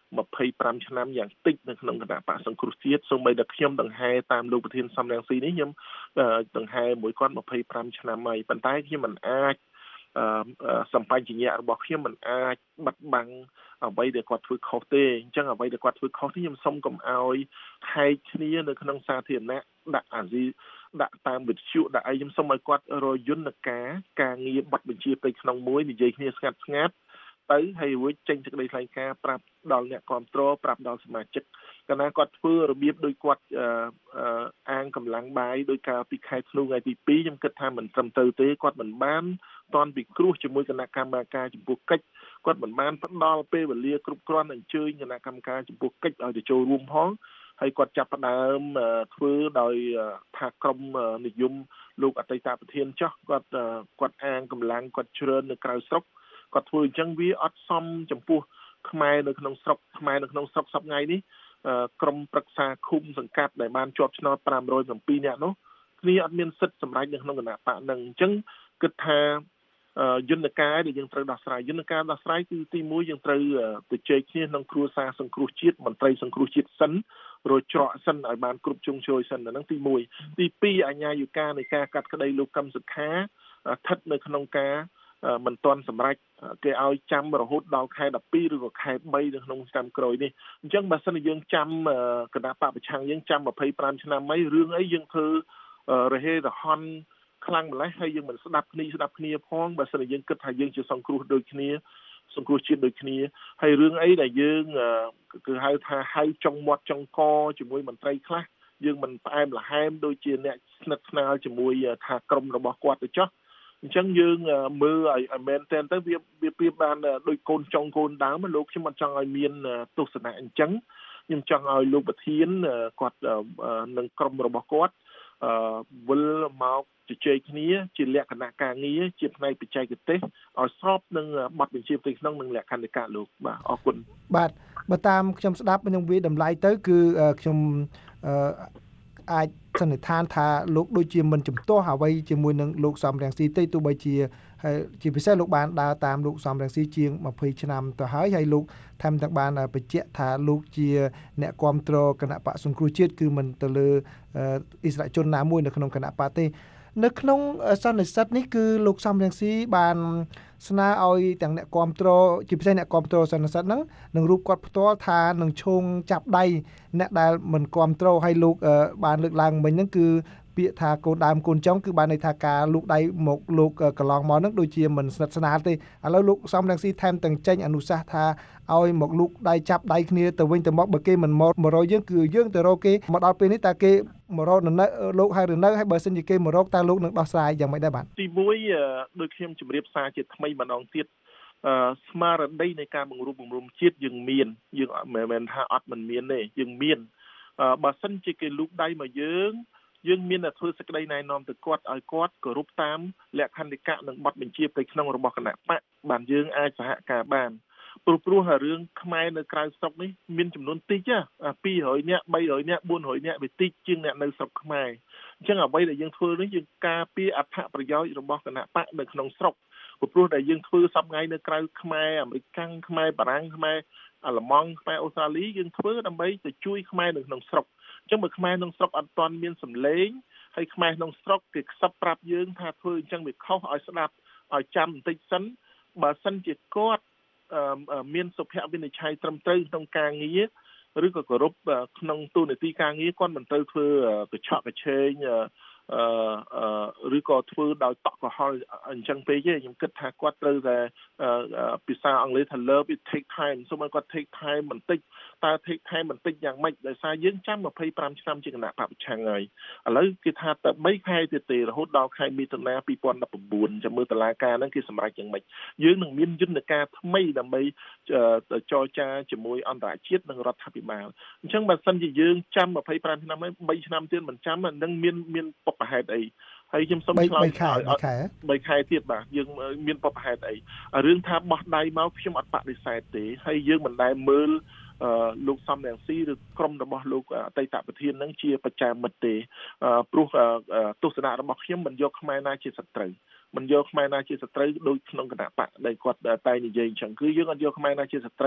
ម្ភៃប្រាំឆ្នាំយ៉ាងតិចនៅក្នុងគណៈបកសង្គ្រោះជាតិសូម្បីតែខ្ញុំដង្ហែតាមលោកប្រធានសំរងស៊ីនេះខ្ញុំដង្ហែមួយគាត់ម្ភៃប្រាំឆ្នាំហើយប៉ុន្តែខ្ញុំមិនអាចសម្បញ្ញៈរបស់ខ្ញុំមិនអាចបិទបាំងអ្វីដែលគាត់ធ្វើខុសទេអញ្ចឹងអ្វីដែលគាត់ធ្វើខុសនេះខ្ញុំសូមកុំឲ្យហែកគ្នានៅក្នុងសាធារណៈដាក់អាស៊ីដាក់តាមវិទ្យុដាក់អីខ្ញុំសូមឲ្យគាត់រយន្តការការងារប័ណ្ណបញ្ជាផ្ទៃក្នុងមួយនិយាយគ្នាស្ងាត់ស្ងាត់ទៅហើយរួចចេញសេចក្តីថ្លែងការណ៍ប្រាប់ដល់អ្នកគាំទ្រប្រាប់ដល់សមាជិកកាលណាគាត់ធ្វើរបៀបដោយគាត់អាងកម្លាំងបាយដោយការពីខែធ្នូថ្ងៃទីពីរខ្ញុំគិតថាមិនត្រឹមត្រូវទេគាត់មិនបានតន់ពិគ្រោះជាមួយគណៈកម្មការចំពោះកិច្ចគាត់មិនបានផ្ដល់ពេលវេលាគ្រប់គ្រាន់អញ្ជើញគណៈកម្មការចំពោះកិច្ចឲ្យទៅចូលរួមផងហើយគាត់ចាប់ផ្ដើមធ្វើដោយថាក្រុមនិយមលោកអតីតប្រធានចោះគាត់គាត់អាងកម្លាំងគាត់ជ្រើននៅក្រៅស្រុកគាត់ធ្វើអញ្ចឹងវាអត់សមចំពោះខ្មែរនៅក្នុងស្រុកខ្មែរនៅក្នុងស្រុកសប្តាហ៍នេះក្រុមប្រឹក្សាឃុំសង្កាត់ដែលបានជាប់ឆ្នោតប្រាំរយសេវនាក់នោះគ្នាអត់មានសិទ្ធិសម្រេចនៅក្នុងគណៈបកនឹងអញ្ចឹងគិតថាយន្តការដែលយើងត្រូវដោះស្រាយយន្តការដោះស្រាយគឺទីមួយយើងត្រូវទៅជែកគ្នាក្នុងគ្រួសារសង្គ្រោះជាតិមន្ត្រីសង្គ្រោះជាតិសិនរយច្រកសិនឲ្យបានគ្រប់ជ្រុងជ្រោយសិនហ្នឹងទីមួយទីពីរអាជ្ញាយកានៃការកាត់ក្តីលោកកឹមសុខាស្ថិតនៅក្នុងការមិនទាន់សម្រេចគេឲ្យចាំរហូតដល់ខែដប់ពីរឬក៏ខែបីនៅក្នុងឆ្នាំក្រោយនេះអញ្ចឹងបើសិនជាយើងចាំគណៈបកប្រឆាំងយើងចាំម្ភៃប្រាំឆ្នាំហើយរឿងអីយើងធ្វើរហេរហន់ខ្លាំងម្ល៉េះហើយយើងមិនស្ដាប់គ្នាស្ដាប់គ្នាផងបើសិនជាយើងគិតថាយើងជាសង្គ្រោះដូចគ្នាសង្គ្រោះជាតិដូចគ្នាហើយរឿងអីដែលយើងគឺហៅថាហៅចុងមាត់ចុងកជាមួយមន្ត្រីខ្លះយើងមិនផ្អែមល្ហែមដូចជាអ្នកស្និទ្ធស្នាលជាមួយថាក្រុមរបស់គាត់ទៅចោះអញ្ចឹងយើងមើលឲ្យមែនតែនទៅវាវាប្រៀបបានដូចកូនចុងកូនដើមលោកខ្ញុំអត់ចង់ឲ្យមានទស្សនៈអញ្ចឹងខ្ញុំចង់ឲ្យលោកប្រធានគាត់នឹងក្រុមរបស់គាត់វិលមកជជែកគ្នាជាលក្ខណៈការងារជាផ្នែកបច្ចេកទេសឲ្យស្របនឹងបទបញ្ជាផ្ទៃក្នុងនិងលក្ខន្តិកៈលោកបាទអរគុណបាទបើតាមខ្ញុំស្ដាប់ខ្ញុំវាតម្លៃទៅគឺខ្ញុំអាចសន្និដ្ឋានថាលោកដូចជាមិនជំទាស់អ្វីជាមួយនឹងលោកសំរងស៊ីទេទោះបីជាហើយជាពិសេសលោកបានដើរតាមលោកសំរងស៊ីជាងម្ភៃឆ្នាំទៅហើយហើយលោកថែមទាំងបានបញ្ជាក់ថាលោកជាអ្នកគាំទ្រគណៈបកសង្គ្រោះជាតិគឺមិនទៅលើអិសរាជជនណាមួយនៅក្នុងគណៈបកទេនៅក្នុងសន្និសីទនេះគឺលោកសំរងស៊ីបានស្នើឲ្យទាំងអ្នកគាំទ្រជាពិសេសអ្នកគាំទ្រសន្និសីទហ្នឹងនឹងរូបគាត់ផ្ទាល់ថានឹងឈោងចាប់ដៃអ្នកដែលមិនគាំទ្រឲ្យលោកបានលើកឡើងមិញហ្នឹងគឺពាក្យថាកូនដើមកូនចុងគឺបានន័យថាការលូកដៃមកលោកកន្លងមកហ្នឹងដូចជាមិនស្និទ្ធស្នាលទេឥឡូវលោកសំរងស៊ីថែមទាំងចេញអនុសាសន៍ថាឲ្យមកលូកដៃចាប់ដៃគ្នាទៅវិញទៅមកបើគេមិនមករកយើងគឺយើងទៅរកគេមកដល់ពេលនេះតើគេមករកនៅលោកហើយឬនៅហើយបើសិនជាគេមករកតើលោកនឹងដោះស្រាយយ៉ាងម៉េចដែរបាទទីមួយដូចខ្ញុំជម្រាបសារជាថ្មីម្ដងទៀតស្មារតីនៃការបង្រួបបង្រួមជាតិយើងមានយើងមិនមែនថាអត់មិនមានទេយើងមានបើសិនជាគេលូកដៃមកយើងយើងមានតែធ្វើសេចក្តីណែនាំទៅគាត់ឲ្យគាត់គោរពតាមលក្ខន្តិកៈនិងបទបញ្ជាផ្ទៃក្នុងរបស់គណៈបកបានយើងអាចសហការបានព្រោះព្រោះរឿងខ្មែរនៅក្រៅស្រុកនេះមានចំនួនតិចពីររយនាក់បីរយនាក់បួនរយនាក់វាតិចជាងអ្នកនៅស្រុកខ្មែរអញ្ចឹងអ្វីដែលយើងធ្វើនេះយើងការពារអត្ថប្រយោជន៍របស់គណៈបកនៅក្នុងស្រុកព្រោះដែលយើងធ្វើសប្តាហ៍នៅក្រៅខ្មែរអាមេរិកខ្មែរបារាំងខ្មែរអាល្លឺម៉ង់ខ្មែរអូស្ត្រាលីយើងធ្វើដើម្បីទៅជួយខ្មែរនៅក្នុងស្រុកអញ្ចឹងបើខ្មែរក្នុងស្រុកអត់ទាន់មានសម្លេងហើយខ្មែរក្នុងស្រុកគេខ្សឹបប្រាប់យើងថាធ្វើអញ្ចឹងវាខុសឲ្យស្ដាប់ឲ្យចាំបន្តិចសិនបើសិនជាគាត់មានសុភវិនិច្ឆ័យត្រឹមត្រូវក្នុងការងារឬក៏គោរពក្នុងទូនាទីការងារគាត់មិនត្រូវធ្វើកញ្ឆក់កញ្ឆេងអឺឬក៏ធ្វើដោយតក់កុហកអញ្ចឹងពេកទេខ្ញុំគិតថាគាត់ត្រូវតែភាសាអង់គ្លេសថា love it take time សូមឲ្យគាត់ take time បន្តិចតើ take time បន្តិចយ៉ាងម៉េចដោយសារយើងចាំម្ភៃប្រាំឆ្នាំជាគណៈបព្វប្រឆាំងហើយឥឡូវគេថាតែបីខែទៀតទេរហូតដល់ខែមិថុនាពីរពាន់ដប់ប្រាំបួនចាំមើលតឡាការហ្នឹងគេសម្រេចយ៉ាងម៉េចយើងនឹងមានយន្តការថ្មីដើម្បីចរចាជាមួយអន្តរជាតិនិងរដ្ឋាភិបាលអញ្ចឹងបើសិនជាយើងចាំម្ភៃប្រាំឆ្នាំហើយបីឆ្នាំទៀតមិនចាំនឹងមានមានបបហេតុអីហើយខ្ញុំសូមឆ្លើយបីខែបីខែទៀតបាទយើងមានបបហេតុអីរឿងថាបោះដៃមកខ្ញុំអត់បដិសេធទេហើយយើងមិនដែលមើលលោកសំរងស៊ីឬក្រុមរបស់លោកអតីតប្រធាននឹងជាបច្ចាមិត្តទេព្រោះទស្សនៈរបស់ខ្ញុំមិនយកខ្មែរណាជាសត្រូវមិនយកខ្មែរណាជាសត្រូវដូចក្នុងគណៈបកដែលគាត់តែនិយាយអញ្ចឹងគឺយើងអត់យកខ្មែរណាជាសត្រូវ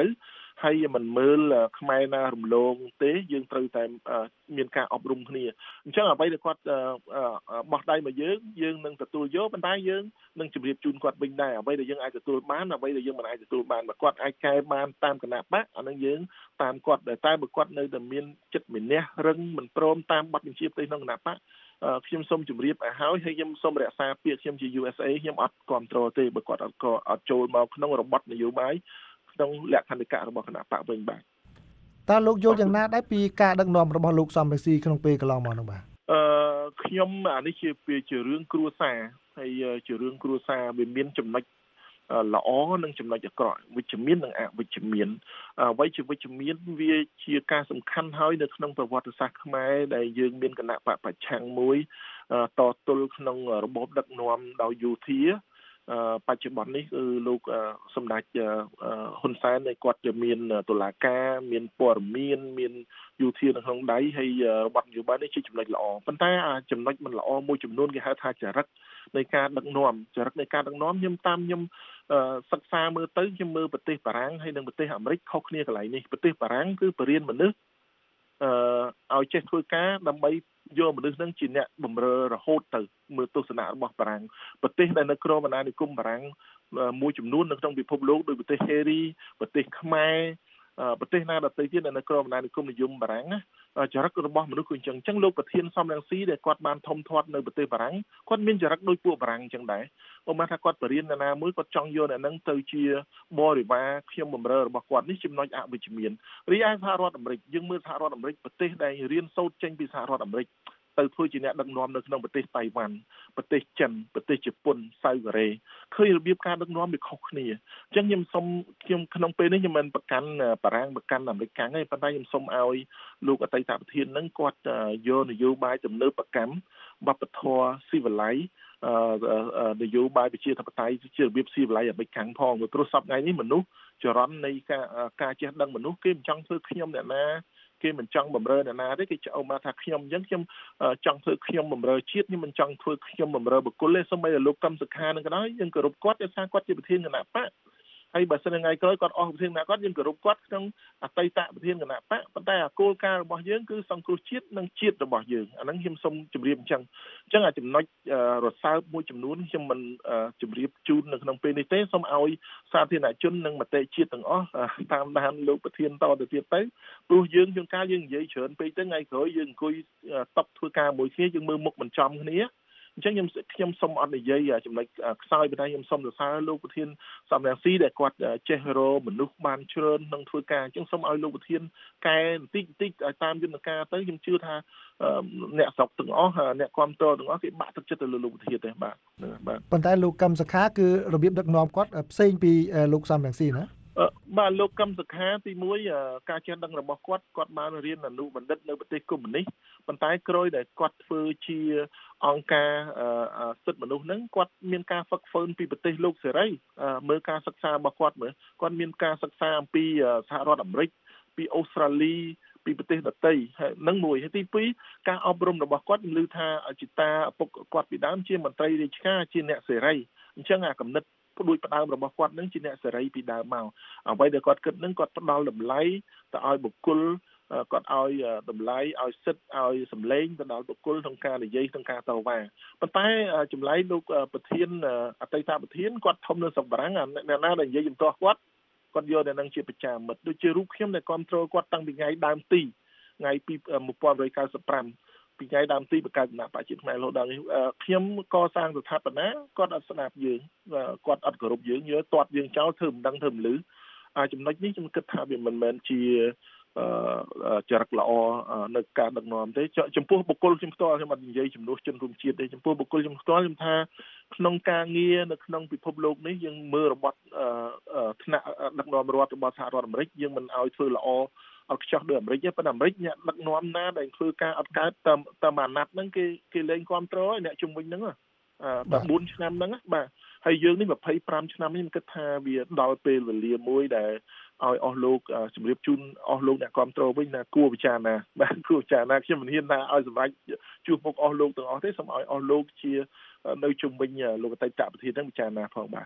ហើយមិនមើលខ្មែរណារំលងទេយើងត្រូវតែមានការអប់រំគ្នាអញ្ចឹងអ្វីដែលគាត់បោះដៃមកយើងយើងនឹងទទួលយកប៉ុន្តែយើងនឹងជម្រាបជូនគាត់វិញដែរអ្វីដែលយើងអាចទទួលបានអ្វីដែលយើងមិនអាចទទួលបានបើគាត់អាចកែបានតាមគណៈបកអានឹងយើងតាមគាត់តែតែបើគាត់នៅតែមានចិត្តមានះរឹងមិនព្រមតាមបទបញ្ជាផ្ទៃក្នុងគណៈបកខ្ញុំសូមជម្រាបឲ្យហើយហើយខ្ញុំសូមរក្សាពាក្យខ្ញុំជា U S A ខ្ញុំអត់គ្រប់គ្រងទេបើគាត់អត់ក៏អត់ចូលមកក្នុងរបបនយោបាយក្នុងលក្ខន្តិកៈរបស់គណៈបកវិញបាទតើលោកយល់យ៉ាងណាដែរពីការដឹកនាំរបស់លោកសំរងស៊ីក្នុងពេលកន្លងមកនោះបាទអឺខ្ញុំអានេះជាជារឿងគ្រួសារហើយជារឿងគ្រួសារវាមានចំណុចល្អនិងចំណុចអាក្រក់វិជ្ជមាននិងអវិជ្ជមានអ្វីជាវិជ្ជមានវាជាការសំខាន់ហើយនៅក្នុងប្រវត្តិសាស្ត្រខ្មែរដែលយើងមានគណៈបកប្រឆាំងមួយតទល់ក្នុងរបបដឹកនាំដោយយោធាបច្ចុប្បន្ននេះគឺលោកសម្ដេចហ៊ុនសែននៃគាត់จะមានតុលាការមានព័ត៌មានមានយោធានៅក្នុងដៃហើយរបបនយោបាយនេះជាចំណុចល្អប៉ុន្តែចំណុចមិនល្អមួយចំនួនគេហៅថាចរិតនៃការដឹកនាំចរិតនៃការដឹកនាំខ្ញុំតាមខ្ញុំសិក្សាមើលទៅខ្ញុំមើលប្រទេសបារាំងហើយនិងប្រទេសអាមេរិកខុសគ្នាកន្លែងនេះប្រទេសបារាំងគឺបរិញ្ញាមនុស្សអឺឲ្យចេះធ្វើការដើម្បីយកមនុស្សនឹងជាអ្នកបម្រើរហូតទៅមើលទស្សនៈរបស់បារាំងប្រទេសដែលនៅក្រោមអាណានិគមបារាំងមួយចំនួននៅក្នុងពិភពលោកដូចប្រទេសហេរីប្រទេសខ្មែរប្រទេសណាដទៃទៀតនៅក្រោមអាណានិគមនិយមបារាំងណាចរិតរបស់មនុស្សគឺអញ្ចឹងអញ្ចឹងលោកប្រធានសំរងស៊ីដែលគាត់បានធំធាត់នៅប្រទេសបារាំងគាត់មានចរិតដូចពួកបារាំងអញ្ចឹងដែរឧបមាថាគាត់បរៀនណាមួយគាត់ចង់យកអ្នកនឹងទៅជាបរិវារខ្ញុំបម្រើរបស់គាត់នេះចំណុចអវិជ្ជមានរីឯសហរដ្ឋអាមេរិកយើងមើលសហរដ្ឋអាមេរិកប្រទេសដែលរៀនសូត្រចេញពីសហរដ្ឋអាមេរិកទៅធ្វើជាអ្នកដឹកនាំនៅក្នុងប្រទេសតៃវ៉ាន់ប្រទេសចិនប្រទេសជប៉ុនសៅកូរ៉េឃើញរបៀបការដឹកនាំវាខុសគ្នាអញ្ចឹងខ្ញុំសូមខ្ញុំក្នុងពេលនេះខ្ញុំមិនប្រកាន់បារាំងប្រកាន់អាមេរិកទេប៉ុន្តែខ្ញុំសូមឲ្យលោកអតីតប្រធាននឹងគាត់យកនយោបាយទំនើបកម្មវប្បធម៌ស៊ីវិល័យនយោបាយប្រជាធិបតេយ្យជារបៀបស៊ីវិល័យអាមេរិកខាងផងព្រោះសពថ្ងៃនេះមនុស្សចរន្តនៃការការចេះដឹងមនុស្សគេមិនចង់ធ្វើខ្ញុំអ្នកណាគេមិនចង់បម្រើអ្នកណាទេគេចោទមកថាខ្ញុំអញ្ចឹងខ្ញុំចង់ធ្វើខ្ញុំបម្រើជាតិខ្ញុំមិនចង់ធ្វើខ្ញុំបម្រើបុគ្គលទេសូម្បីតែលោកកឹមសុខានឹងក៏ដោយយើងគោរពគាត់ដោយសារគាត់ជាប្រធានគណៈបកហើយបើសិនថ្ងៃក្រោយគាត់អស់ប្រធានគណៈគាត់យើងគោរពគាត់ក្នុងអតីតប្រធានគណៈបកប៉ុន្តែអាគោលការណ៍របស់យើងគឺសង្គ្រោះជាតិនិងជាតិរបស់យើងអាហ្នឹងខ្ញុំសូមជម្រាបអញ្ចឹងអញ្ចឹងអាចំណុចរសើបមួយចំនួនខ្ញុំមិនជម្រាបជូននៅក្នុងពេលនេះទេសូមឲ្យសាធារណជននិងមតិជាតិទាំងអស់តាមដានលោកប្រធានតទៅទៀតទៅព្រោះយើងជួនកាលយើងនិយាយច្រើនពេកទៅថ្ងៃក្រោយយើងអង្គុយតបធ្វើការមួយគ្នាយើងមើលមុខមិនចំគ្នាអញ្ចឹងខ្ញុំខ្ញុំសូមអត់និយាយចំណុចខ្សោយប៉ុន្តែខ្ញុំសូមសរសើរលោកប្រធានសំរងស៊ីដែលគាត់ចេះរកមនុស្សបានច្រើននឹងធ្វើការអញ្ចឹងសូមឲ្យលោកប្រធានកែបន្តិចបន្តិចឲ្យតាមយន្តការទៅខ្ញុំជឿថាអ្នកស្រុកទាំងអស់អ្នកគ្រប់គ្រងទាំងអស់គេបាក់ទឹកចិត្តទៅលើលោកប្រធានទេបាទបាទប៉ុន្តែលោកកឹមសុខាគឺរបៀបដឹកនាំគាត់ផ្សេងពីលោកសំរងស៊ីណាបាទលោកកឹមសុខាទីមួយការចេះដឹងរបស់គាត់គាត់បានរៀនអនុបណ្ឌិតនៅប្រទេសកុម្មុយនីសប៉ុន្តែក្រោយដែលគាត់ធ្វើជាអង្គការសិទ្ធិមនុស្សហ្នឹងគាត់មានការហ្វឹកហ្វឺនពីប្រទេសលោកសេរីមើលការសិក្សារបស់គាត់មើលគាត់មានការសិក្សាអំពីសហរដ្ឋអាមេរិកពីអូស្ត្រាលីពីប្រទេសដទៃហ្នឹងមួយហើយទីពីរការអប់រំរបស់គាត់ខ្ញុំឮថាជាតាឪពុកគាត់ពីដើមជាមន្ត្រីរាជការជាអ្នកសេរីអញ្ចឹងអាគំនិតផ្ដួចផ្ដើមរបស់គាត់នឹងជាអ្នកសេរីពីដើមមកអ្វីដែលគាត់គិតនឹងគាត់ផ្ដល់តម្លៃទៅឲ្យបុគ្គលគាត់ឲ្យតម្លៃឲ្យសិទ្ធឲ្យសម្លេងទៅដល់បុគ្គលក្នុងការនិយាយក្នុងការតវ៉ាប៉ុន្តែចម្លែកលោកប្រធានអតីតប្រធានគាត់ធំនៅស្រុកបារាំងអ្នកណាដែលនិយាយជំទាស់គាត់គាត់យកតែនឹងជាប្រចាំមិត្តដូចជារូបខ្ញុំដែលគ្រប់គ្រងគាត់តាំងពីថ្ងៃដើមទីថ្ងៃពីnineteen ninety-fiveពីថ្ងៃដើមទីបង្កើតគណៈបព្វជិតខ្មែររហូតដល់នេះខ្ញុំកសាងស្ថាបនាគាត់អត់ស្ដាប់យើងគាត់អត់គោរពយើងយកទាត់យើងចោលធ្វើមិនដឹងធ្វើមិនលឺអាចំណុចនេះខ្ញុំគិតថាវាមិនមែនជាចរិតល្អនៅការដឹកនាំទេចំពោះបុគ្គលខ្ញុំផ្ទាល់ខ្ញុំអត់និយាយជំនួសជនរួមជាតិទេចំពោះបុគ្គលខ្ញុំផ្ទាល់ខ្ញុំថាក្នុងការងារនៅក្នុងពិភពលោកនេះយើងមើលរបបថ្នាក់ដឹកនាំរដ្ឋរបស់សហរដ្ឋអាមេរិកយើងមិនឲ្យធ្វើល្អអត់ខ្ចោះដោយអាមេរិកទេប៉ុន្តែអាមេរិកអ្នកដឹកនាំណាដែលធ្វើការអត់កើតតាមតាមអាណត្តិហ្នឹងគេគេលែងគ្រប់គ្រងអ្នកជំនាញហ្នឹងតែfourឆ្នាំហ្នឹងបាទហើយយើងនេះtwenty-fiveឆ្នាំនេះខ្ញុំគិតថាវាដល់ពេលវេលាមួយដែលឲ្យអស់លោកជម្រាបជូនអស់លោកអ្នកគ្រប់គ្រងវិញណាគួរពិចារណាបាទគួរពិចារណាខ្ញុំមិនហ៊ានថាឲ្យសម្រេចជួបមុខអស់លោកទាំងអស់ទេសូមឲ្យអស់លោកជានៅជុំវិញលោកអតីតប្រធានហ្នឹងពិចារណាផងបាទ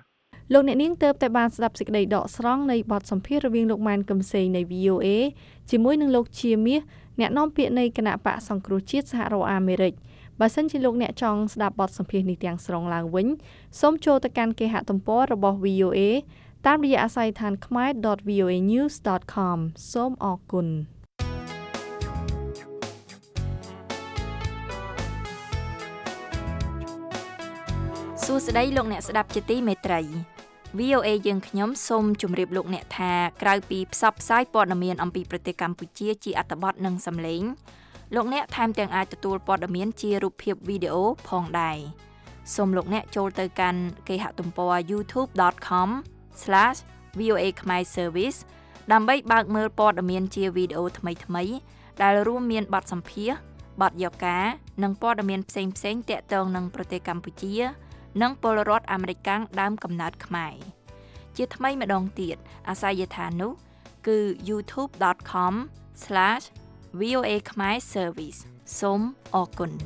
លោកអ្នកនាងទើបតែបានស្ដាប់សេចក្តីដកស្រង់នៃបទសម្ភាសន៍រវាងលោកម៉ានកឹមសេងនៃ វី អូ เอ ជាមួយនឹងលោកជាមាសអ្នកនាំពាក្យនៃគណៈបកសង្គ្រោះជាតិសហរដ្ឋអាមេរិកបើសិនជាលោកអ្នកចង់ស្ដាប់បទសម្ភាសន៍នេះទាំងស្រុងឡើងវិញសូមចូលទៅកាន់គេហទំព័ររបស់ វី អូ เอ តាមរយៈអាស័យដ្ឋាន khmae dot v o a news dot com សូមអរគុណសួស្តីលោកអ្នកស្ដាប់ជាទីមេត្រី វី អូ เอ យើងខ្ញុំសូមជម្រាបលោកអ្នកថាក្រៅពីផ្សព្វផ្សាយព័ត៌មានអំពីប្រទេសកម្ពុជាជាអត្ថបទនិងសំឡេងលោកអ្នកថែមទាំងអាចទទួលព័ត៌មានជារូបភាពវីដេអូផងដែរសូមលោកអ្នកចូលទៅកាន់គេហទំព័រ youtube dot com slash v o a khmer service ដើម្បីបើកមើលព័ត៌មានជាវីដេអូថ្មីៗដែលរួមមានបទសម្ភាសន៍បទយកានិងព័ត៌មានផ្សេងៗទាក់ទងនឹងប្រទេសកម្ពុជានិងពលរដ្ឋអាមេរិកកាំងដើមកំណើតខ្មែរជាថ្មីម្ដងទៀតអាស័យដ្ឋាននោះគឺ youtube dot com slash v o a khmer service សូមអរគុណ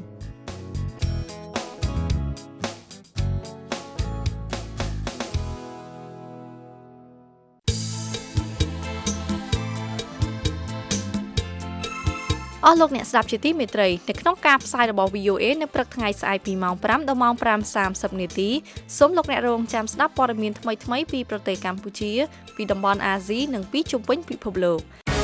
អស់លោកអ្នកស្ដាប់ជាទីមេត្រីនៅក្នុងការផ្សាយរបស់ វី អូ เอ នៅព្រឹកថ្ងៃស្អែកពីម៉ោងប្រាំដល់ម៉ោងប្រាំសាមសិបនាទីសូមលោកអ្នករងចាំស្ដាប់ព័ត៌មានថ្មីៗពីប្រទេសកម្ពុជាពីតំបន់អាស៊ីនិងពីជុំវិញពិភពលោក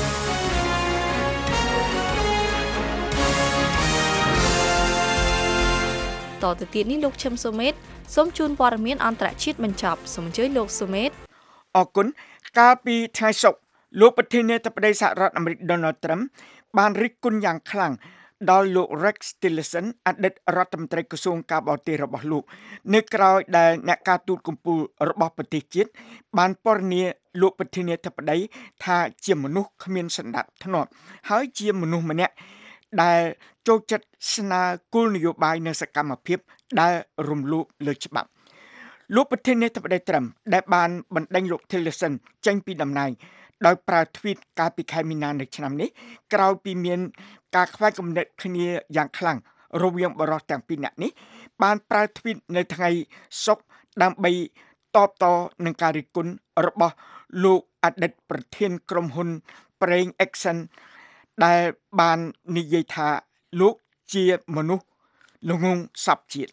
តទៅទៀតនេះលោកឈឹមសូមេតសូមជូនព័ត៌មានអន្តរជាតិបញ្ចប់សូមអញ្ជើញលោកសូមេតអរគុណកាលពីថ្ងៃសុក្រលោកប្រធានាធិបតីសហរដ្ឋអាមេរិក Donald Trump បានរិះគន់យ៉ាងខ្លាំងដល់លោក Rex Tillerson អតីតរដ្ឋមន្ត្រីក្រសួងការបរទេសរបស់លោកនៅក្រៅដែលអ្នកការទូតកំពូលរបស់ប្រទេសជាតិបានពណ៌នាលោកប្រធានាធិបតីថាជាមនុស្សគ្មានសណ្ដាប់ធ្នាប់ហើយជាមនុស្សម្នាក់ដែលចូលចិត្តស្នើគោលនយោបាយនិងសកម្មភាពដែលរំលោភលើច្បាប់លោកប្រធានាធិបតី Trump ដែលបានបណ្ដេញលោក Tillerson ចេញពីតំណែងដោយប្រើ tweet កាលពីខែមីនានៅឆ្នាំនេះក្រោយពីមានការខ្វែងគំនិតគ្នាយ៉ាងខ្លាំងរវាងបរិសុទ្ធទាំងពីរនាក់នេះបានប្រើ tweet នៅថ្ងៃសុក្រដើម្បីតបតនឹងការរិះគន់របស់លោកអតីតប្រធានក្រុមហ៊ុនប្រេង Exxon ដែលបាននិយាយថាលោកជាមនុស្សល្ងងសពជាតិ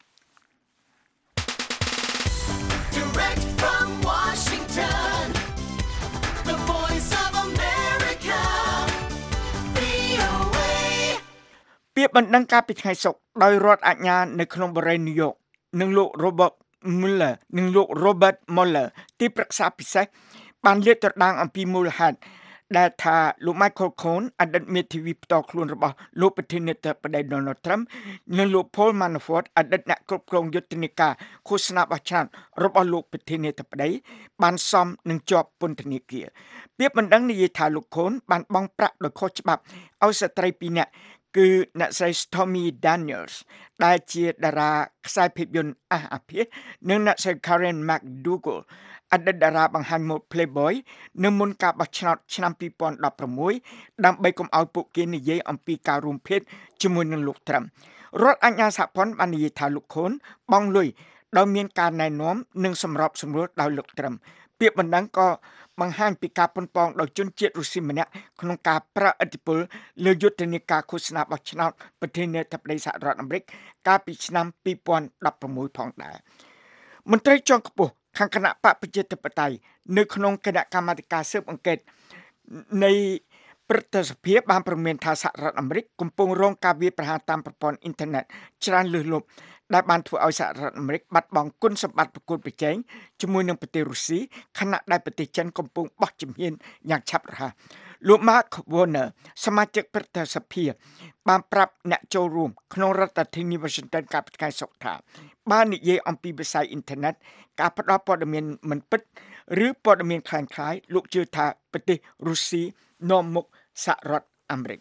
Direct from Washington The Voice of America វី អូ เอពាក្យបណ្ដឹងការពីថ្ងៃសុក្រដោយរដ្ឋអាជ្ញានៅក្នុងបរិយាញូវយ៉កនិងលោក Robert Mueller និងលោក Robert Mueller ទីប្រឹក្សាពិសេសបានលាតត្រដាងអំពីមូលហេតុដែលថាលោក Michael Cohen អតីតមេធាវីផ្ទាល់ខ្លួនរបស់លោកប្រធានាធិបតី Donald Trump និងលោក Paul Manafort អតីតអ្នកគ្រប់គ្រងយុទ្ធនាការឃោសនាបោះឆ្នោតរបស់លោកប្រធានាធិបតីបានសមនឹងជាប់ពន្ធនាគារពាក្យបណ្ដឹងនិយាយថាលោក Cohen បានបង់ប្រាក់ដោយខុសច្បាប់ឲ្យស្ត្រីពីរនាក់គឺអ្នកស្រី Stormy Daniels ដែលជាតារាខ្សែភាពយន្តអះអាភាសនិងអ្នកស្រី Karen McDougal អតីតតារាបង្ហាញម៉ូដ Playboy នៅមុនការបោះឆ្នោតឆ្នាំពីរពាន់ដប់ប្រាំមួយដើម្បីកុំឲ្យពួកគេនិយាយអំពីការរួមភេទជាមួយនឹងលោក Trump រដ្ឋអាជ្ញាសហព័ន្ធបាននិយាយថាលោក Cohen បង់លុយដោយមានការណែនាំនិងសម្របសម្រួលដោយលោក Trump ពាក្យបណ្ដឹងក៏បង្ហាញពីការប៉ុនប៉ងដោយជនជាតិរុស្ស៊ីម្នាក់ក្នុងការប្រើឥទ្ធិពលលើយុទ្ធនាការឃោសនាបោះឆ្នោតប្រធានាធិបតីសហរដ្ឋអាមេរិកកាលពីឆ្នាំពីរពាន់ដប់ប្រាំមួយផងដែរមន្ត្រីជាន់ខ្ពស់ខាងគណៈបកប្រជាធិបតេយ្យនៅក្នុងគណៈកម្មាធិការស៊ើបអង្កេតនៃព្រឹទ្ធសភាបានប្រមានថាសហរដ្ឋអាមេរិកកំពុងរងការវាយប្រហារតាមប្រព័ន្ធអ៊ីនធឺណិតច្រើនលើសលប់ដែលបានធ្វើឲ្យសហរដ្ឋអាមេរិកបាត់បង់គុណសម្បត្តិប្រកួតប្រជែងជាមួយនឹងប្រទេសរុស្ស៊ីខណៈដែលប្រទេសចិនកំពុងបោះជំហានយ៉ាងឆាប់រហ័សលោក Mark Warner សមាជិកព្រឹទ្ធសភាបានប្រាប់អ្នកចូលរួមក្នុងរដ្ឋធានី Washington កាលពីថ្ងៃសុក្រថាបាននិយាយអំពីវិស័យអ៊ីនធឺណិតការផ្ដល់ព័ត៌មានមិនពិតឬព័ត៌មានคล้ายៗលោកជឿថាប្រទេសរុស្ស៊ីនាំមុខសហរដ្ឋអាមេរិក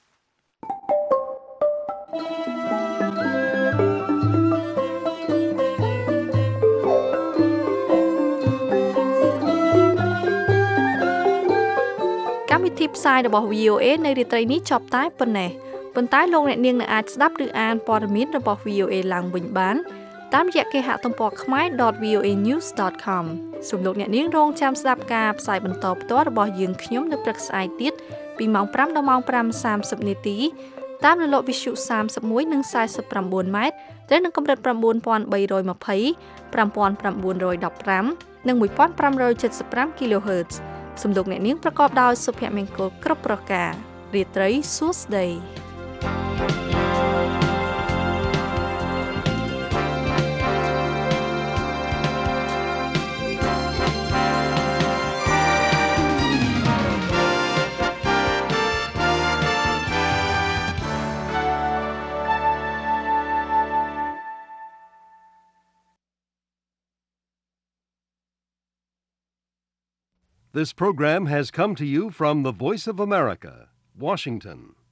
កម្មវិធីផ្សាយរបស់ វី អូ เอ នៅរាត្រីនេះចប់តែប៉ុណ្ណេះប៉ុន្តែលោកអ្នកនាងនៅអាចស្ដាប់ឬអានព័ត៌មានរបស់ វី អូ เอ ឡើងវិញបានតាមរយៈគេហទំព័រ khmae dot v o a news dot com សូមលោកអ្នកនាងរងចាំស្ដាប់ការផ្សាយបន្តផ្ទាល់របស់យើងខ្ញុំនៅព្រឹកស្អែកទៀតពីម៉ោងfiveដល់ម៉ោងfiveសាមសិបនាទីតាមរលកវិទ្យុសាមសិបមួយនិងសាយសិបប្រាំបួនម៉ែត្រត្រូវនឹងកម្រិតnine thousand three hundred twenty, five thousand nine hundred fifteenនិងfifteen seventy-five kilohertz សំឡេងអ្នកនាងប្រកបដោយសុភមង្គលគ្រប់ប្រការរាត្រីសួស្តី This program has come to you from the Voice of America, Washington.